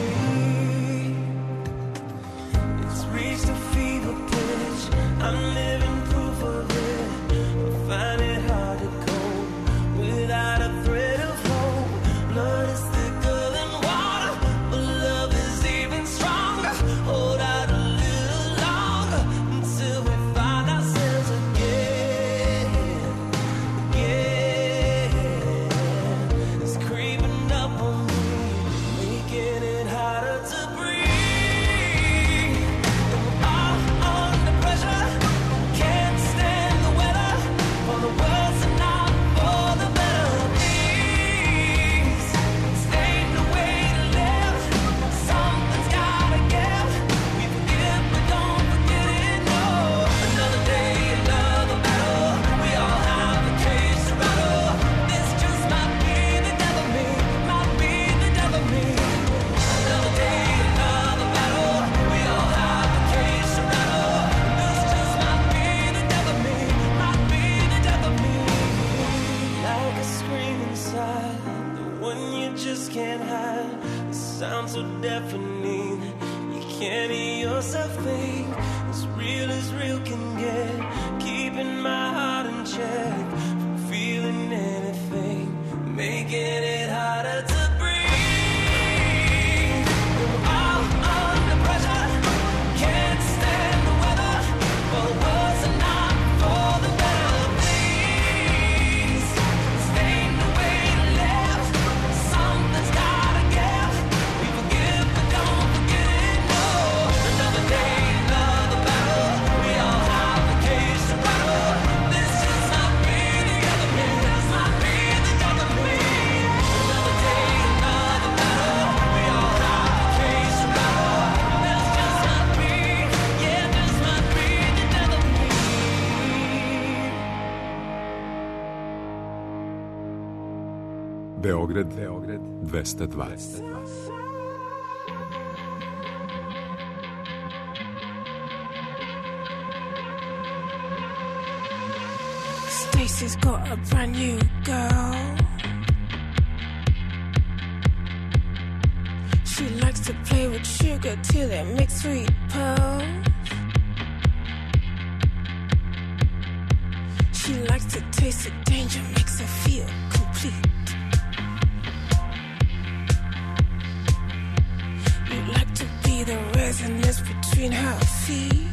It's reached a fever pitch. I'm living proof of it. I find it hard to cope without a thread of hope. Blood is thicker than water, but love is even stronger. Hold out a little longer until we find ourselves again. It's creeping up on me, making it harder to breathe. I'm under pressure, can't stand the weather, for the worse and not for the better. Please, this ain't the way to live. Something's gotta give. We forgive, but don't forget it. No, another day, another battle. We all have a case to rattle. This just might be the death of me. Might be the death of me. Another day, another battle. We all have a case to rattle. This just might be the death of me. Might be the death of me. Like a scream inside, the one you just can't hide. The sound so deafening, you can't hear yourself think. As real can get, keeping my heart in check. From feeling anything, making it harder to breathe. I'm under pressure, can't stand the weather, for the worse and not for the better. Please, this ain't the way to live. Something's gotta give. We forgive, but don't forget it. No, another day, another battle. We all have a case to rattle. This just might be the death of me. This might be the death of me. Another day, another battle. We all have a case to rattle. This just might be, yeah, this might be the death of me. Beograd 202. Stacy's got a brand new girl. She likes to play with sugar till it makes sweet pearls. She likes to taste the danger, makes her feel complete. You like to be the resonance between her feet.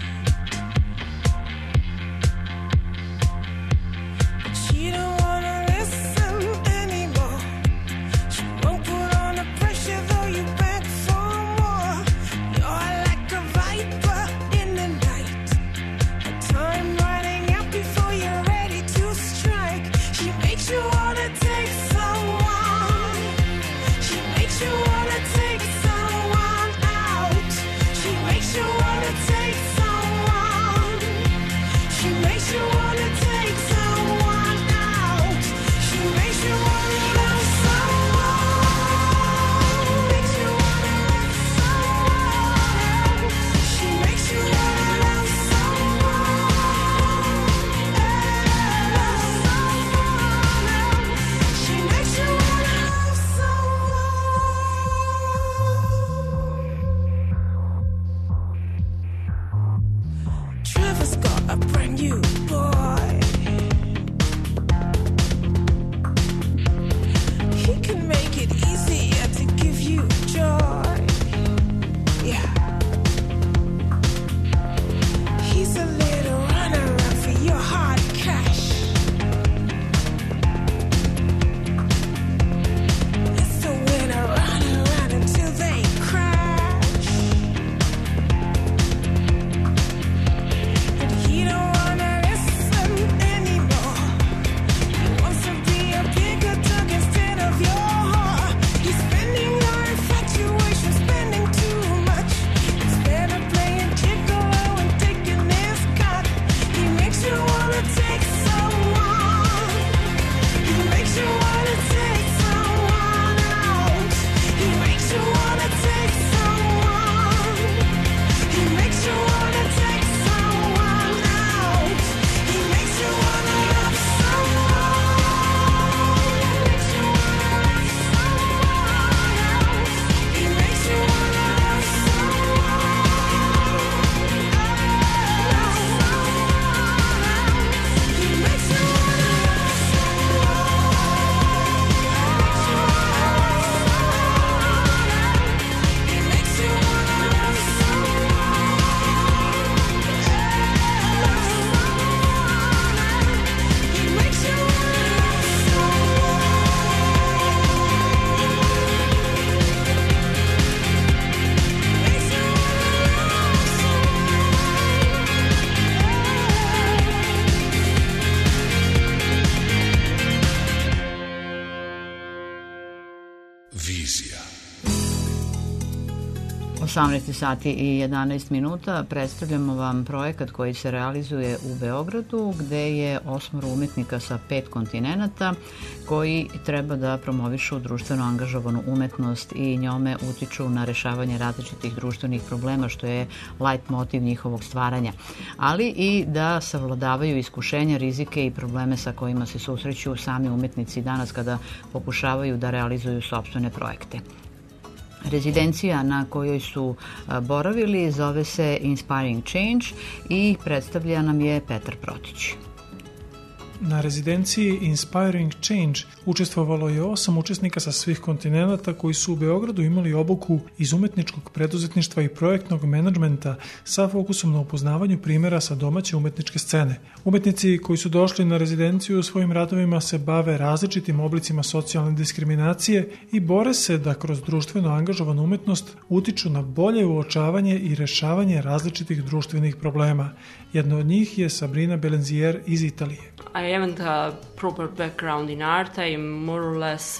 But she don't wanna listen anymore. She won't put on the pressure though you beg for more. You're like a viper in the night, a time running out before you're ready to strike. She makes you wanna take someone. She makes you wanna take someone out. She makes you wanna take someone. She makes you wanna take someone out. She makes you wanna love someone. Makes you wanna love someone. She makes you wanna love someone. Love someone. She makes you wanna love someone. Trevor's got a brand new boy. He can make it easier to give you joy. Yeah. 18 sati i 11 minuta predstavljamo vam projekat koji se realizuje u Beogradu, gde je 8 umetnika sa 5 kontinenata koji treba da promovišu društveno angažovanu umetnost i njome utiču na rešavanje različitih društvenih problema, što je light motiv njihovog stvaranja, ali i da savladavaju iskušenja, rizike i probleme sa kojima se susreću sami umetnici danas kada pokušavaju da realizuju sopstvene projekte. Rezidencija na kojoj su boravili zove se Inspiring Change i predstavlja nam je Petar Protić. Na rezidenciji Inspiring Change učestvovalo je 8 učesnika sa svih kontinenata koji su u Beogradu imali obuku iz umetničkog preduzetništva i projektnog menadžmenta sa fokusom na upoznavanju primjera sa domaće umetničke scene. Umetnici koji su došli na rezidenciju u svojim radovima se bave različitim oblicima socijalne diskriminacije i bore se da kroz društveno angažovanu umetnost utiču na bolje uočavanje i rešavanje različitih društvenih problema. Jedna od njih je Sabrina Belenzier iz Italije. I haven't a proper background in art. I more or less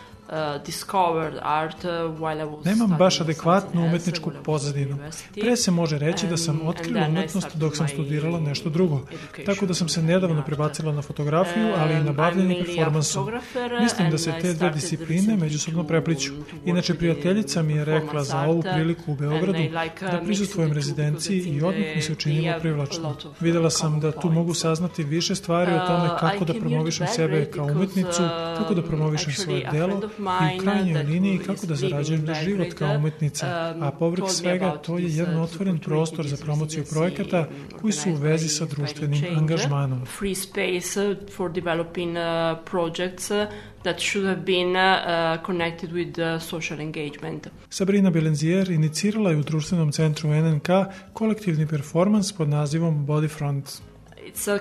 discovered art while I was Nemam baš adekvatnu umetničku pozadinu. Pre se može reći da sam otkrila umetnost dok sam studirala nešto drugo. Tako da sam se nedavno prebacila na fotografiju, ali i na bavljanje performansom. Mislim da se te dve discipline međusobno prepliću. Inače, prijateljica mi je rekla za ovu priliku u Beogradu da prisustvujem rezidenciji i odmah mi se učinilo privlačno. Videla sam da tu mogu saznati više stvari o tome kako da promovišem sebe kao umetnicu, kako da promovišem svoje delo i u krajnjoj liniji kako da zarađujem na život kao umetnica, a povrh svega to je jedan otvoren prostor za promociju projekata koji su u vezi sa društvenim angažmanom. Free space for developing projects that should have been connected with social engagement. Sabrina Belenzier inicirala je u društvenom centru NNK kolektivni performans pod nazivom Bodyfront. It's a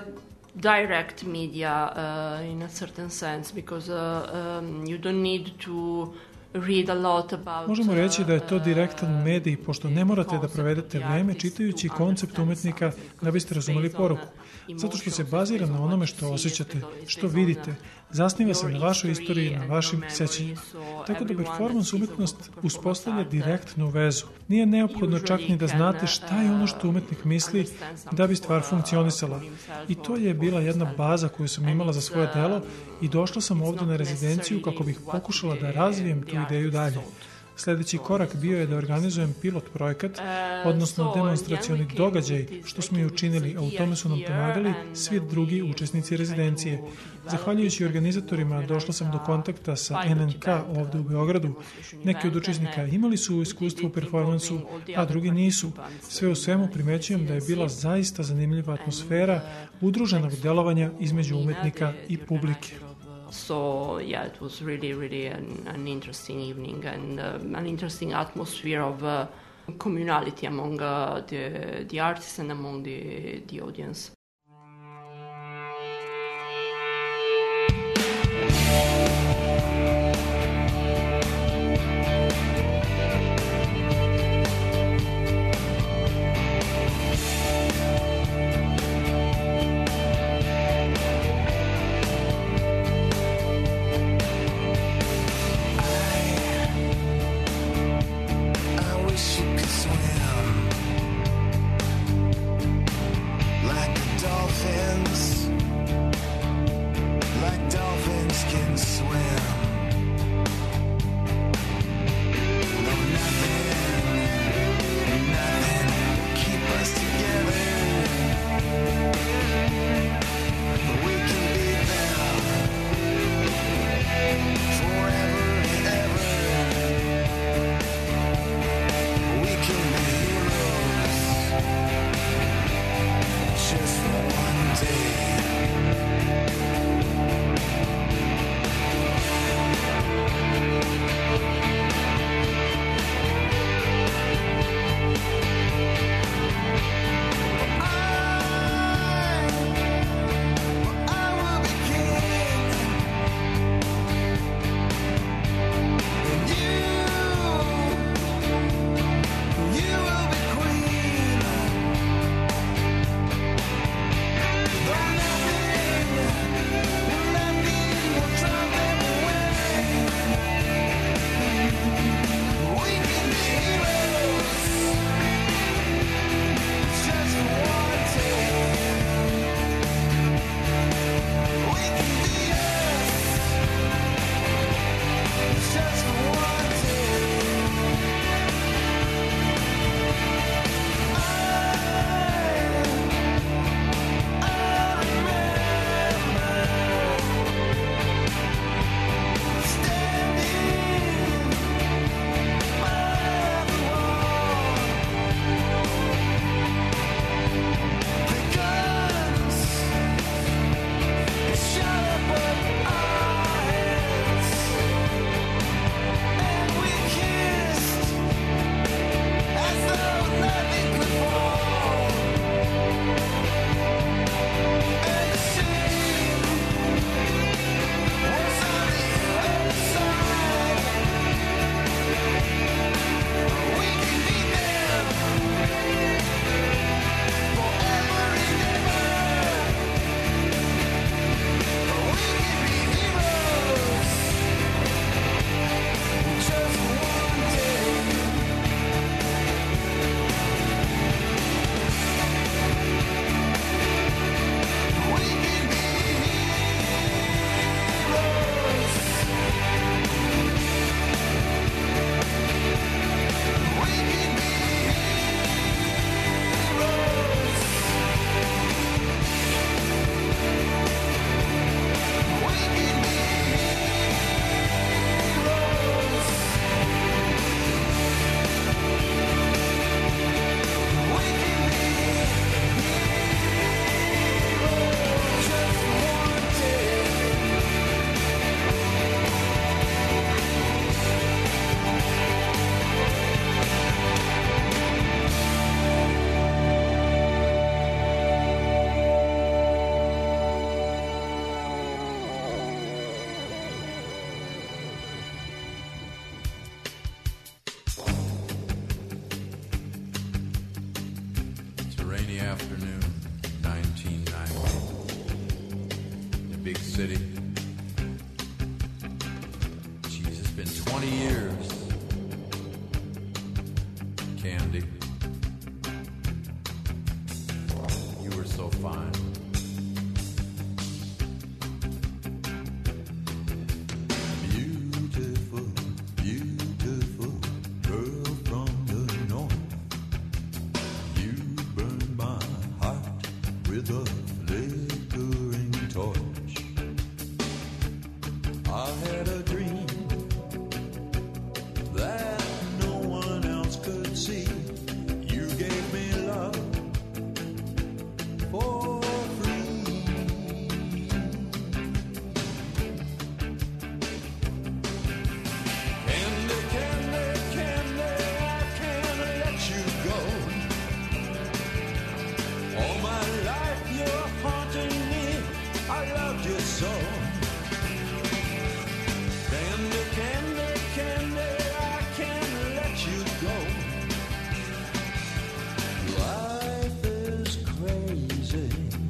direct media in a certain sense because you don't need to read a lot about. Možemo reći da je to direktan medij, pošto ne morate da provedete vreme čitajući koncept umetnika da biste razumeli poruku, zato što se bazira na onome što osjećate, što vidite, zasniva se na vašoj istoriji, na vašim sećanjima. Tako da performans umetnost uspostavlja direktnu vezu. Nije neophodno čak ni da znate šta je ono što umetnik misli da bi stvar funkcionisala. I to je bila jedna baza koju sam imala za svoje delo i došla sam ovdje na rezidenciju kako bih pokušala da razvijem tu ideju dalje. Sljedeći korak bio je da organizujem pilot projekat, odnosno demonstracioni događaj, što smo i učinili, a u tome su nam pomagali svi drugi učesnici rezidencije. Zahvaljujući organizatorima došla sam do kontakta sa NNK ovdje u Beogradu. Neki od učesnika imali su iskustvo u performansu, a drugi nisu. Sve u svemu primećujem da je bila zaista zanimljiva atmosfera udruženog delovanja između umetnika i publike. So yeah, it was really an interesting evening and an interesting atmosphere of communality among the artists and among the audience. Like a rainy afternoon, 1990. In a big city. Jeez, it's been 20 years. Candy. You were so fine. Beautiful, beautiful girl from the north. You burned my heart with a flickering torch. I had a dream that no one else could see. You gave me love for free. Candy, candy, candy, I can't let you go. All my life you're haunting me. I loved you so. Candy, candy, candy, I can't let you go. Life is crazy.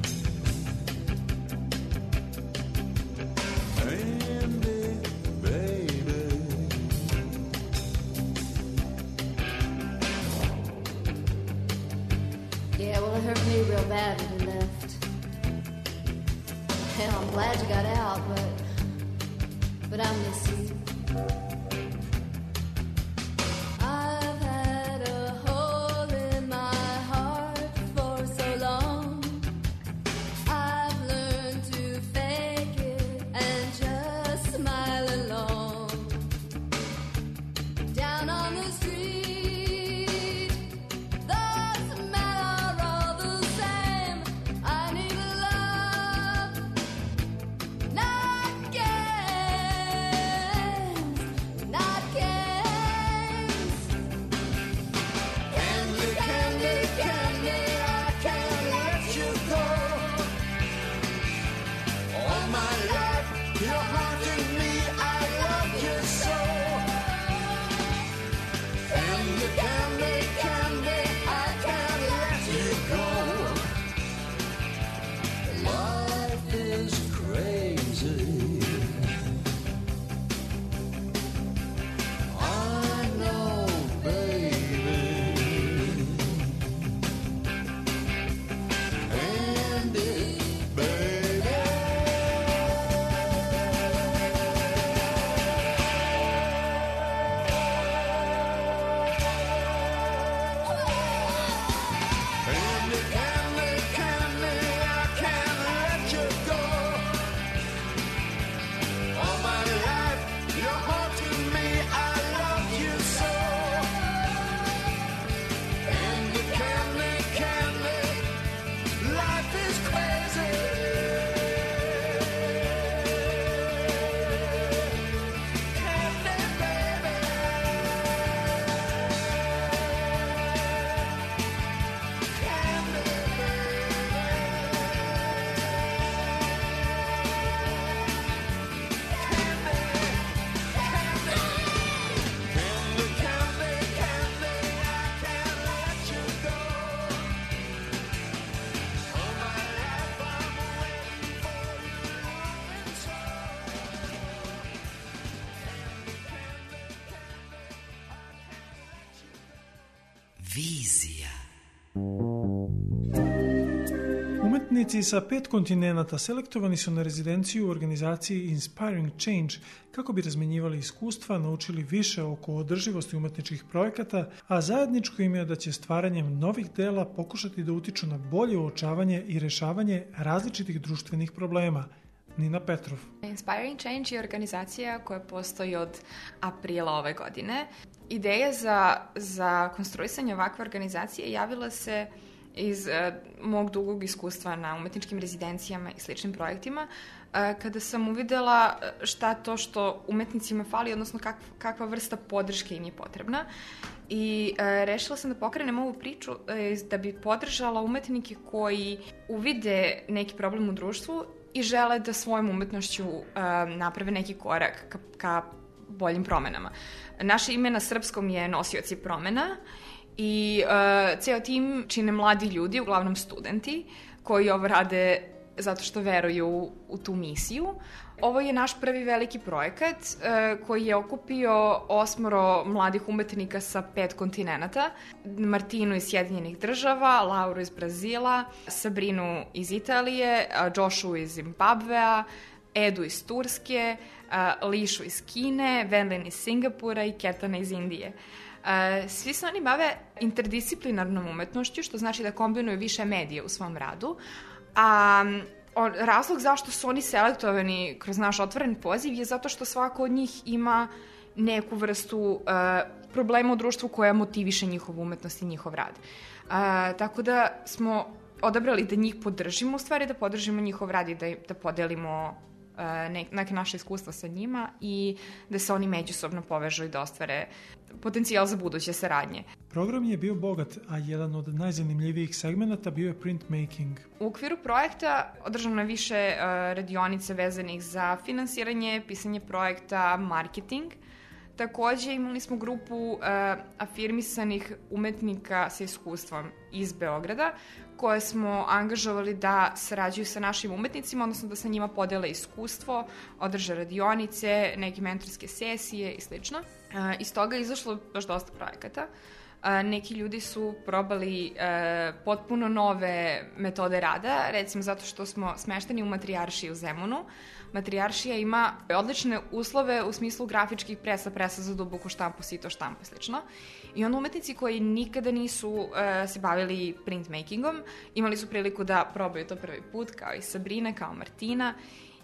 Candy, baby. Yeah, well, it hurt me real bad when you left. Hell, I'm glad you got out, but I miss you. I've had a hole in my heart for so long. I've learned to fake it and just smile along. Down on the street, the smell are all the same. I need a love, not games, not games. Candy, candy, candy, I can't let you go. All my life, you're haunting me. I love you so. Candy, candy, candy, I can't let you go. Life is crazy. I know, baby. Candy, baby. Candy, candy, candy, I can't let you go. All my life, you're haunting me. I love you so. Candy, candy, candy, life is crazy. Candy, baby. Vizija. Umetnici sa 5 kontinenata selektovani su na rezidenciju u organizaciji Inspiring Change kako bi razmenjivali iskustva, naučili više oko održivosti umetničkih projekata, a zajedničko im je da će stvaranjem novih dela pokušati da utiču na bolje uočavanje i rešavanje različitih društvenih problema. Nina Petrov. Inspiring Change je organizacija koja postoji od aprila ove godine. Ideja za konstruisanje ovakve organizacije javila se iz mog dugog iskustva na umetničkim rezidencijama i sličnim projektima, kada sam uvidela šta to što umetnicima fali, odnosno kakva vrsta podrške im je potrebna. I rešila sam da pokrenem ovu priču da bi podržala umetnike koji uvide neki problem u društvu i žele da svojom umetnošću naprave neki korak ka boljim promenama. Naše ime na srpskom je Nosioci promena I ceo tim čine mladi ljudi, uglavnom studenti, koji ovo rade zato što veruju u tu misiju. Ovo je naš prvi veliki projekat koji je okupio 8 mladih umetnika sa 5 kontinenata. Martinu iz Sjedinjenih država, Lauru iz Brazila, Sabrinu iz Italije, Joshu iz Zimbabvea, Edu iz Turske, Lišu iz Kine, Venlin iz Singapura i Ketana iz Indije. Svi se oni bave interdisciplinarnom umetnošću, što znači da kombinuju više medija u svom radu, a razlog zašto su oni selektovani kroz naš otvoren poziv je zato što svako od njih ima neku vrstu problema u društvu koja motiviše njihovu umetnost i njihov rad. Tako da smo odabrali da njih podržimo, u stvari da podržimo njihov rad i da podelimo neke naše iskustva sa njima i da se oni međusobno povežu i da ostvare potencijal za buduće saradnje. Program je bio bogat, a jedan od najzanimljivijih segmenata bio je printmaking. U okviru projekta održano je više radionica vezanih za finansiranje, pisanje projekta, marketing. Takođe imali smo grupu afirmisanih umetnika sa iskustvom iz Beograda, koje smo angažovali da sarađuju sa našim umetnicima, odnosno da sa njima podele iskustvo, održe radionice, neke mentorske sesije i sl. Iz toga je izašlo baš dosta projekata. Neki ljudi su probali potpuno nove metode rada, recimo zato što smo smešteni u Matrijaršiji u Zemunu. Matrijaršija ima odlične uslove u smislu grafičkih presa za duboku štampu, sito štampu i sl. I onda umetnici koji nikada nisu se bavili printmakingom, imali su priliku da probaju to prvi put, kao i Sabrina, kao Martina.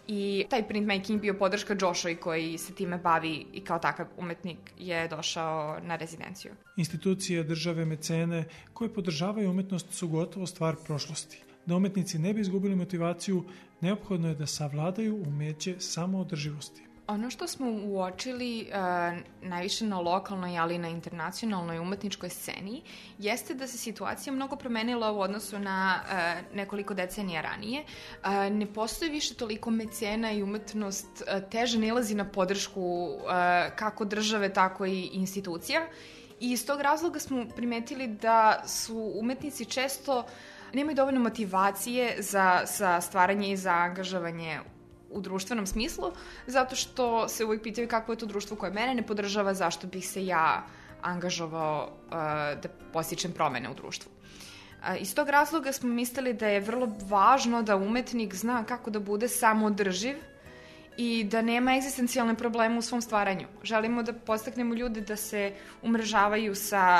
I taj printmaking bio podrška Joshua koji se time bavi i kao takav umetnik je došao na rezidenciju. Institucije, države, mecene koje podržavaju umetnost su gotovo stvar prošlosti. Da umetnici ne bi izgubili motivaciju, neophodno je da savladaju umeće samoodrživosti. Ono što smo uočili najviše na lokalnoj, ali i na internacionalnoj umetničkoj sceni, jeste da se situacija mnogo promenila u odnosu na nekoliko decenija ranije. Ne postoji više toliko mecena i umetnost teže nailazi na podršku kako države, tako i institucija. I iz tog razloga smo primetili da su umetnici često nemaju dovoljno motivacije za stvaranje i za angažovanje u društvenom smislu, zato što se uvijek pitaju kako je to društvo koje mene ne podržava, zašto bih se ja angažovao da postičem promene u društvu. Iz tog razloga smo mislili da je vrlo važno da umetnik zna kako da bude samoodrživ i da nema egzistencijalne probleme u svom stvaranju. Želimo da podstaknemo ljude da se umrežavaju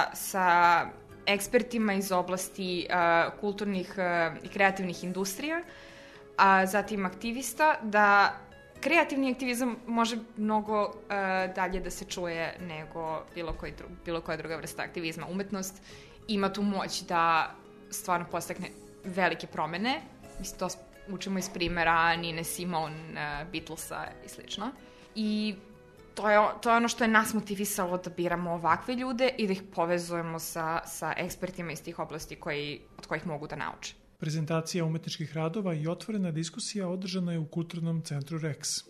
sa ekspertima iz oblasti kulturnih i kreativnih industrija, a zatim aktivista, da kreativni aktivizam može mnogo dalje da se čuje nego bilo koja druga vrsta aktivizma. Umetnost ima tu moć da stvarno postakne velike promene. Mislim, to učimo iz primjera Nine Simone, Beatlesa i slično. I to je ono što je nas motivisalo da biramo ovakve ljude i da ih povezujemo sa ekspertima iz tih oblasti od kojih mogu da nauče. Prezentacija umetničkih radova i otvorena diskusija održana je u Kulturnom centru Rex.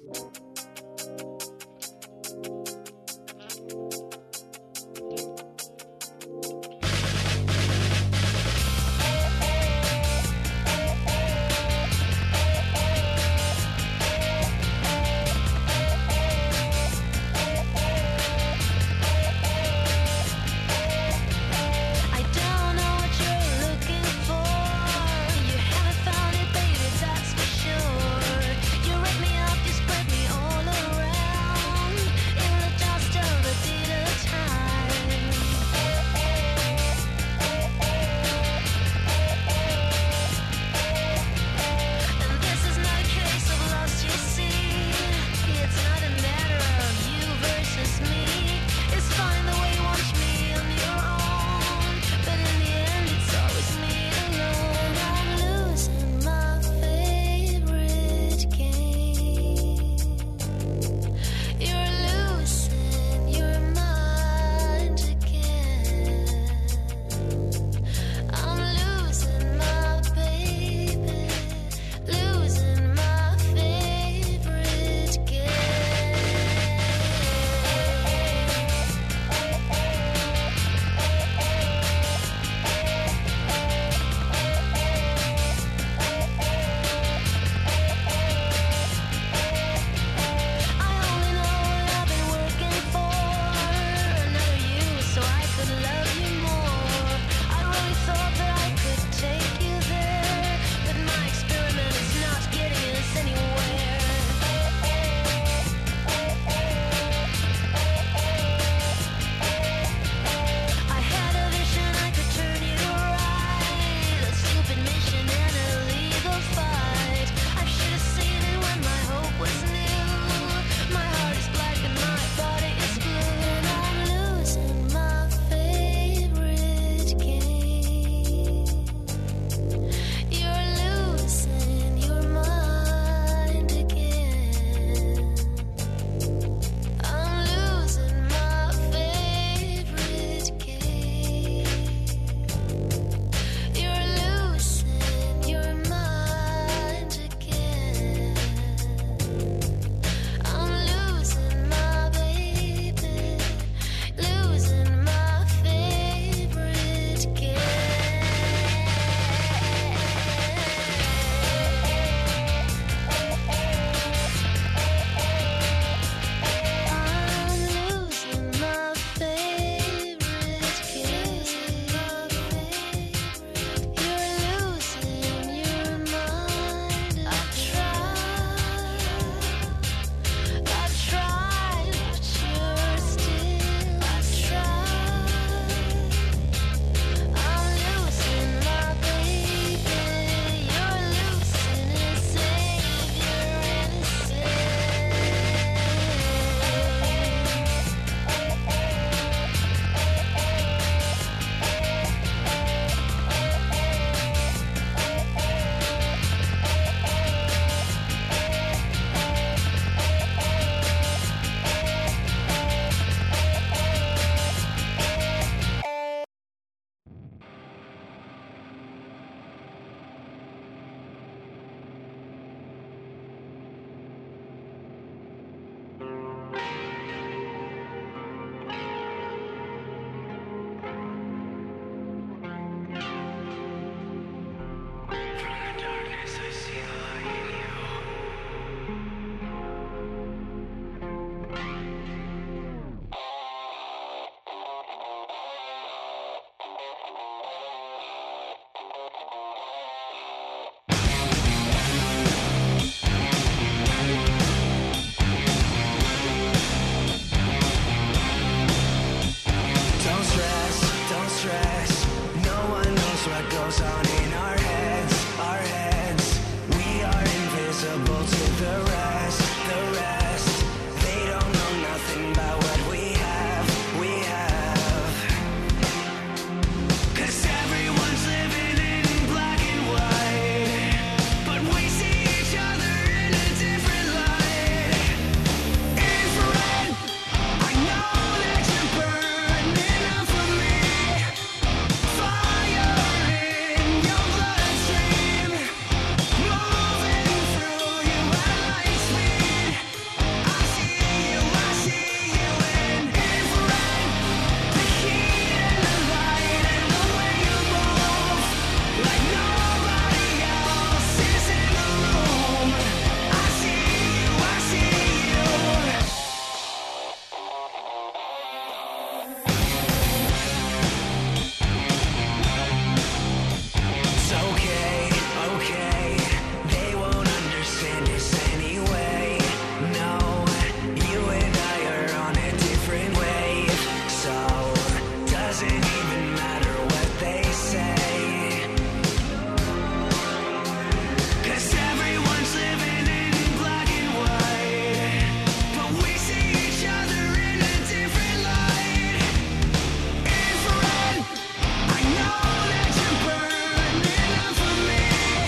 You rip me off, you spread me all in our heads, our heads. We are invisible to the rest, the rest. They don't know nothing about what we have, we have. 'Cause everyone's living in black and white, but we see each other in a different light. Infrared, I know that you're burning up for me. Fire in your bloodstream, moving through you at light speed. I see you in infrared. The heat and the light and the way you move, like nobody else is in the room. I see you, I see you. It's okay, okay. They won't understand us anyway. No, you and I are on a different wave. So, doesn't even matter what they say. 'Cause everyone's living in black and white, but we see each other in a different light. Infrared, I know that you're burning up for me.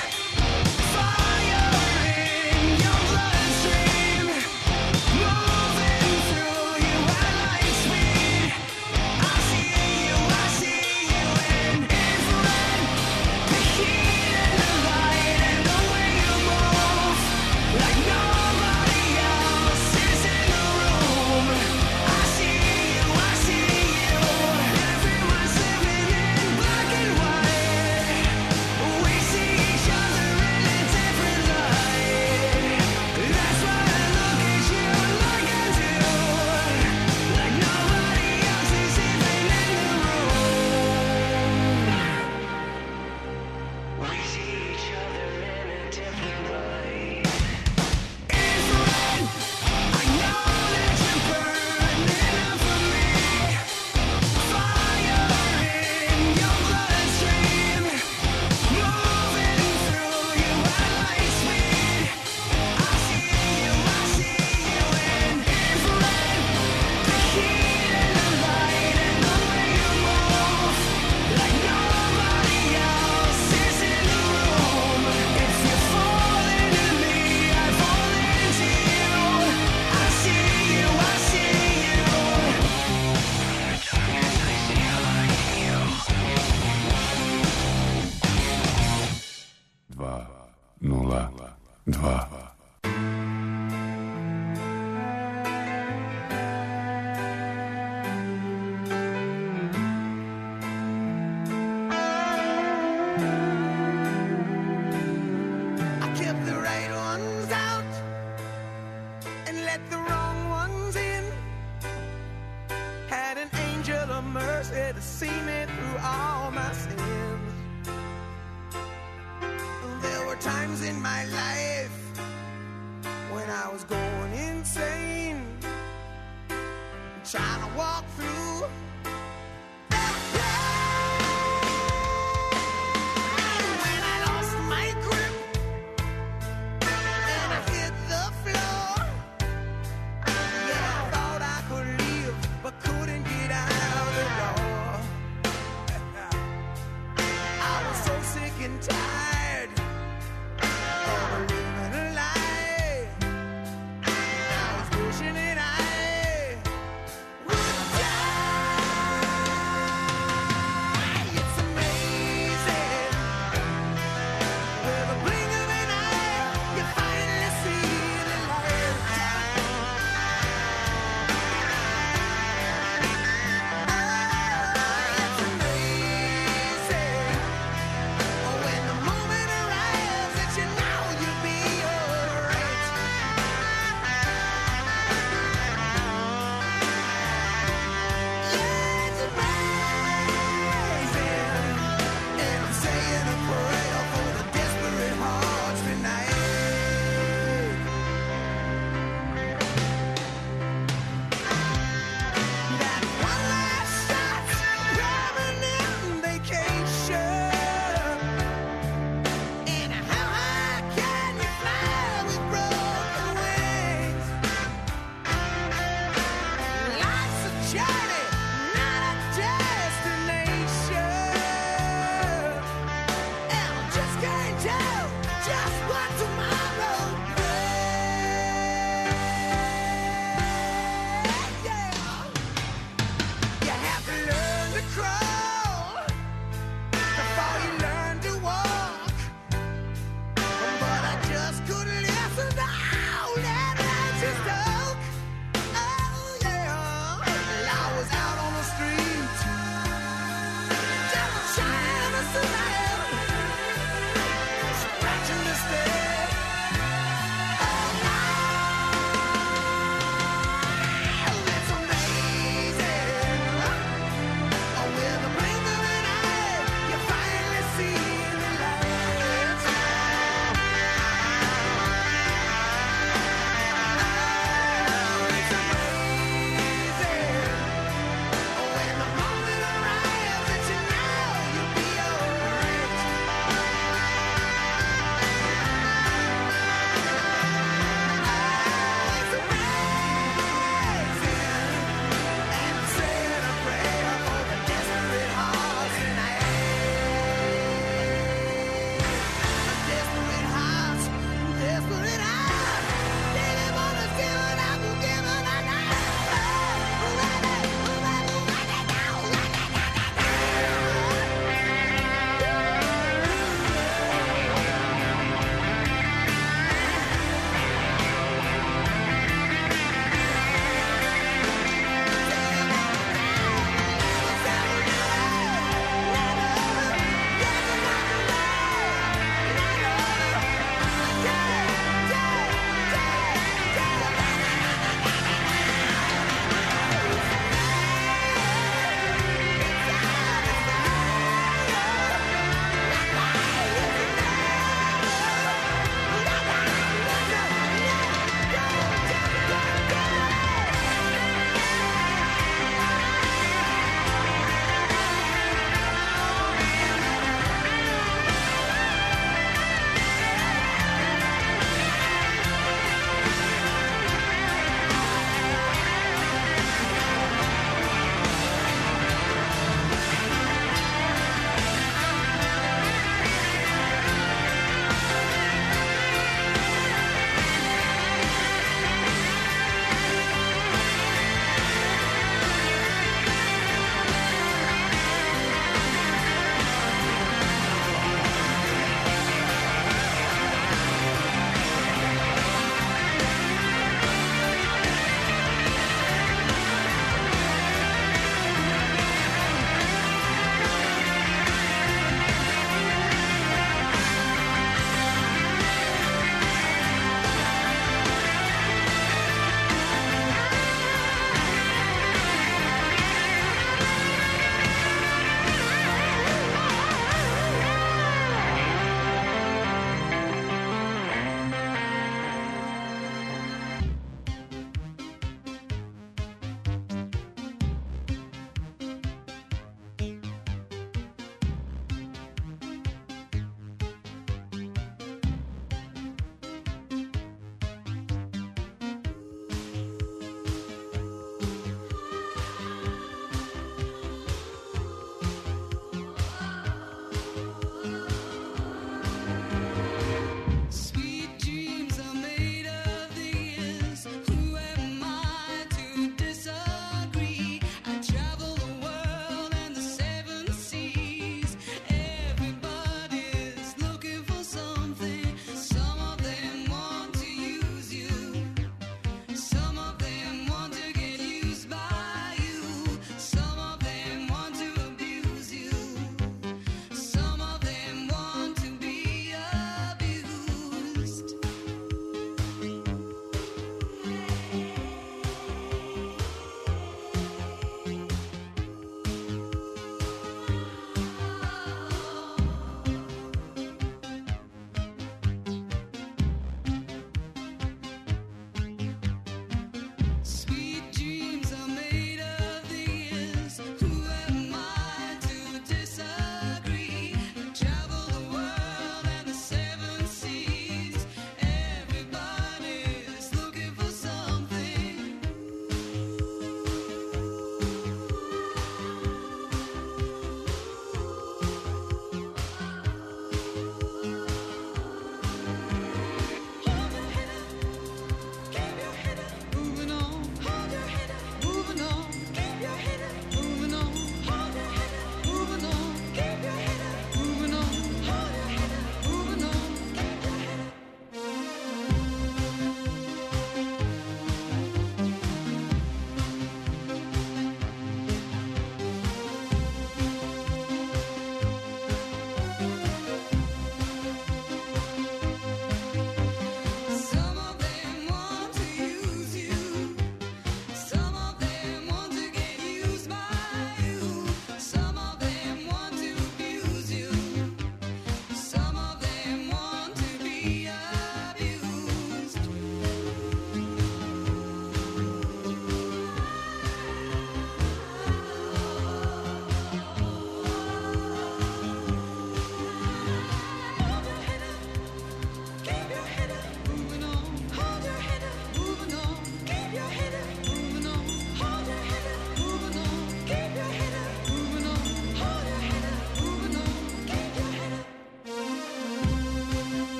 Fire in your bloodstream, moving through you at light speed. I see you in infrared. The heat and the light and the way you move, like nobody else is in the room. I see you. Everyone's living in black and white. We see each other in a different light. That's why I look at you like I do, like nobody else is even in the room. We see each other in a different light. Infrared, I know that you're burning up for me. Fire in your bloodstream, moving through you at light speed. I see you in infrared. The heat and the light and the way you move, like nobody else is in the room. If you fall into me, I fall into you. I see you. Nula, dva. I kept the right ones out and let the wrong ones in. Had an angel of mercy to see me through all my sins. There were times in my life when I was going insane, trying to walk through that pain. When I lost my grip and I hit the floor, yeah, I thought I could leave, but couldn't get out the door. I was so sick and tired of living a lie. I was wishing that I would die.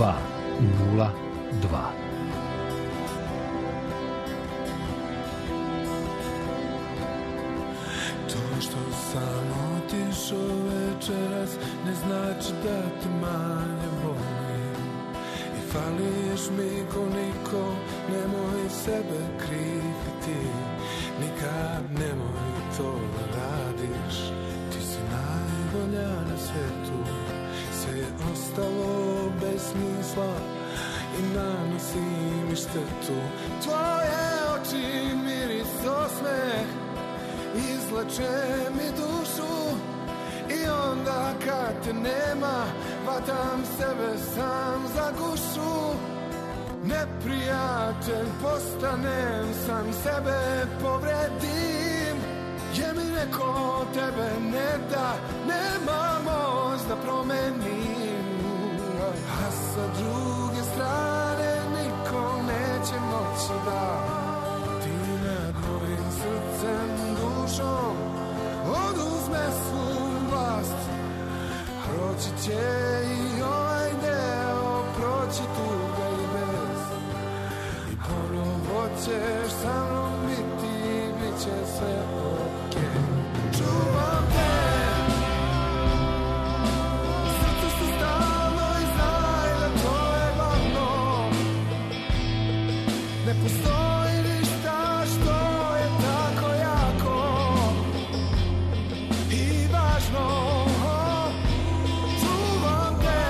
202. To što sam otišao večeras ne znači da te manje volim. I fališ mi ko niko, nemoj sebe kriviti. Nikad nemoj to da radiš. Ti si najbolja na svetu. Sve je ostalo bez smisla i nanosi mi štetu. Tvoje oči, miris, osmeh izleče mi dušu. I onda kad te nema, vatam sebe sam za gušu. Neprijatelj postanem, sam sebe povredim. Je mi neko tebe ne da, nema moć da promenim. A sa druge strane niko neće moći da ti nad mojim srcem, dušom oduzme svu vlast. Proći će i ovaj deo, proći tuga i bez. I ponovo ćeš sa mnom biti, bit će sve okej. Čuvam te, srce se stalno i znaj da to je glavno. Ne postoji ništa što je tako jako i važno. Čuvam te.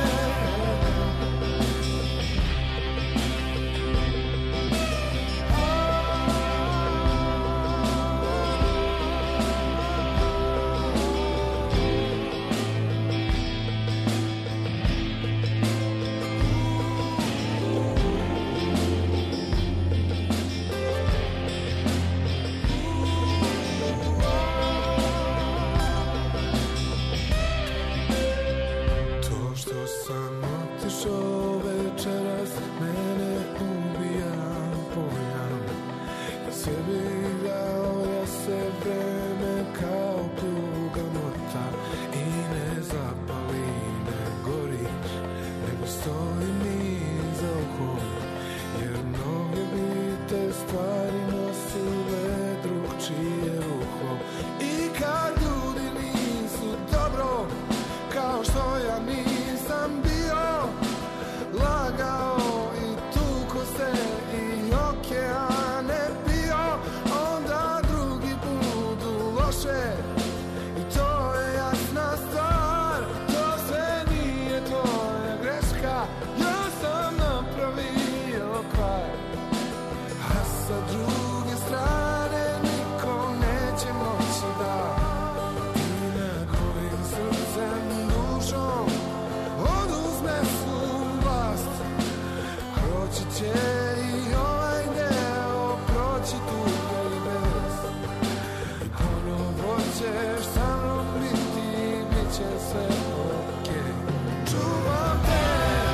To što sam otišao večeras mene ubija pojam. Ja sebi dao da se vreme kao pluga mota i ne zapali, ne gori, nego stoji mi za uho. Jer mnoge bi te stvari nosile drugčije ruho. I kad ljudi nisu dobro, kao što ja nisam bio, lagao i tuko se i okeane bio, onda drugi budu loše i to je jasna stvar. To sve nije tvoja greška, ja sam napravio kvar. A sa druge strane niko neće moći da ti nad mojim srcem, dušom oduzme svu vlast. Proći će i ovaj deo, proći tuga i bez. I ponovo ćeš sa mnom biti, bit će sve okej. Čuvam te,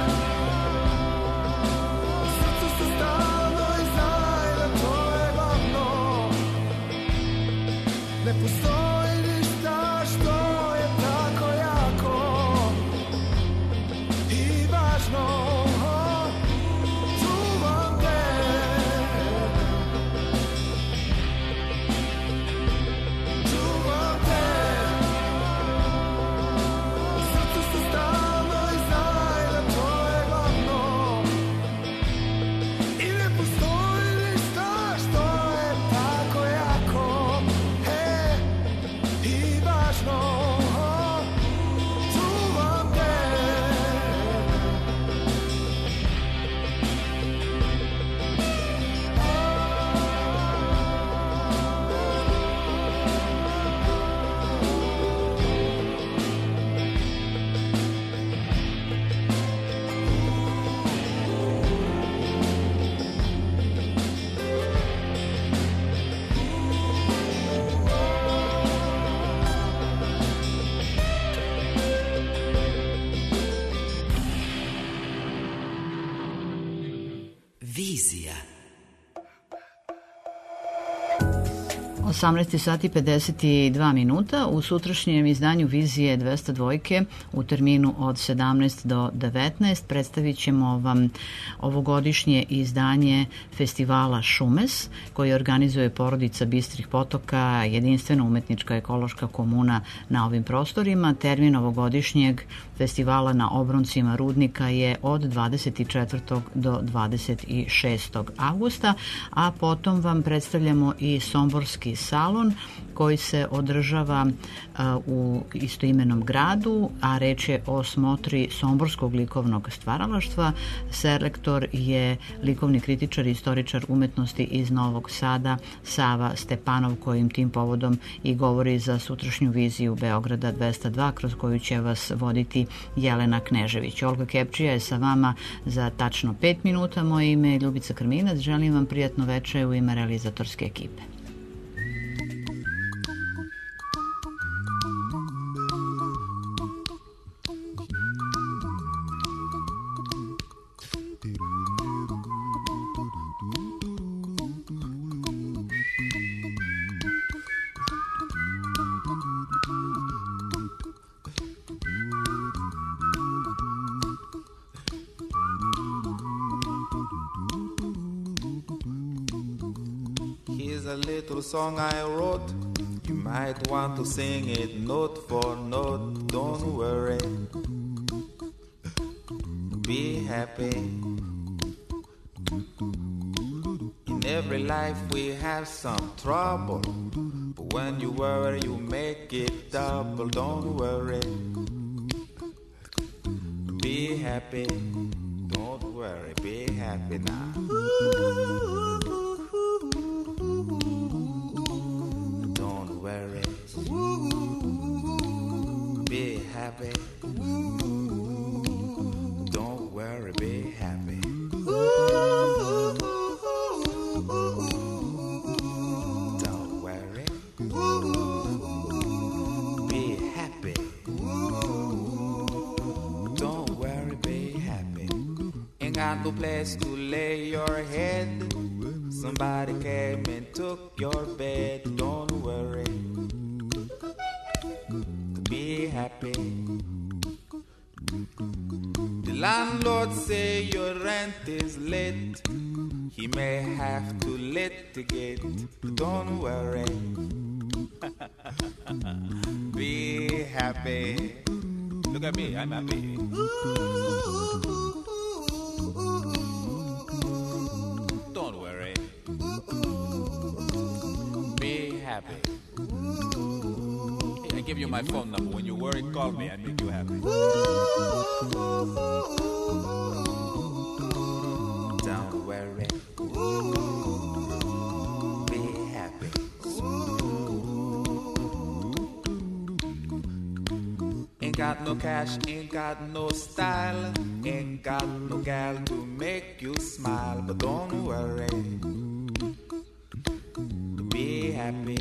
srce se stalno i znaj da to je glavno. Ne postoji ništa što je tako jako i važno. Čuvam te. Čuvam te. 18 sati 52 minuta. U sutrašnjem izdanju Vizije 202 u terminu od 17 do 19 predstavit ćemo vam ovogodišnje izdanje festivala Šumes, koji organizuje porodica Bistrih potoka, jedinstvena umetnička ekološka komuna na ovim prostorima. Termin ovogodišnjeg festivala na obroncima rudnika je od 24. do 26. avgusta, a potom vam predstavljamo i Somborski salon koji se održava u istoimenom gradu, a reč je o smotri somborskog likovnog stvaralaštva. Selektor je likovni kritičar i istoričar umetnosti iz Novog Sada Sava Stepanov, kojim tim povodom i govori za sutrašnju viziju Beograda 202, kroz koju će vas voditi Jelena Knežević. Olga Kepčija je sa vama za tačno 5 minuta. Moje ime je Ljubica Krminac. Želim vam prijatno veče u ime realizatorske ekipe. Song I wrote, you might want to sing it note for note. Don't worry, be happy. In every life we have some trouble, but when you worry you make it double. Don't worry, be happy. Don't worry, be happy now. Be happy. Don't worry, be happy. Don't worry. Be happy. Don't worry, be happy. Ain't got no place to lay your head. Somebody came and took your bed. Don't worry. Be happy. The landlord say your rent is late. He may have to litigate, but don't worry. Be happy. Look at me, I'm happy. Don't worry. Be happy. I give you my phone number. When you worry, call me. I make you happy. Don't worry. Be happy. Ain't got no cash, ain't got no style, ain't got no gal to make you smile, but don't worry. Be happy.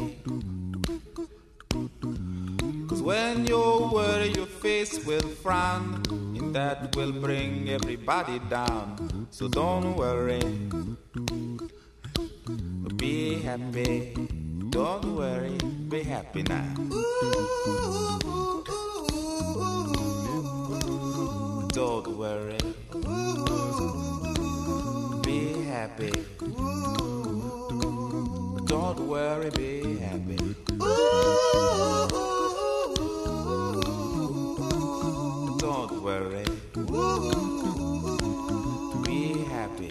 When you worry, your face will frown, and that will bring everybody down. So don't worry, be happy. Don't worry, be happy now. Don't worry, be happy. Don't worry, be happy. Don't worry, be happy.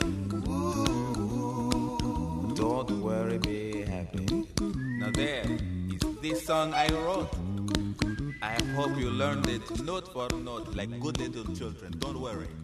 Don't worry, be happy. Now there is this song I wrote. I hope you learned it note for note like good little children. Don't worry.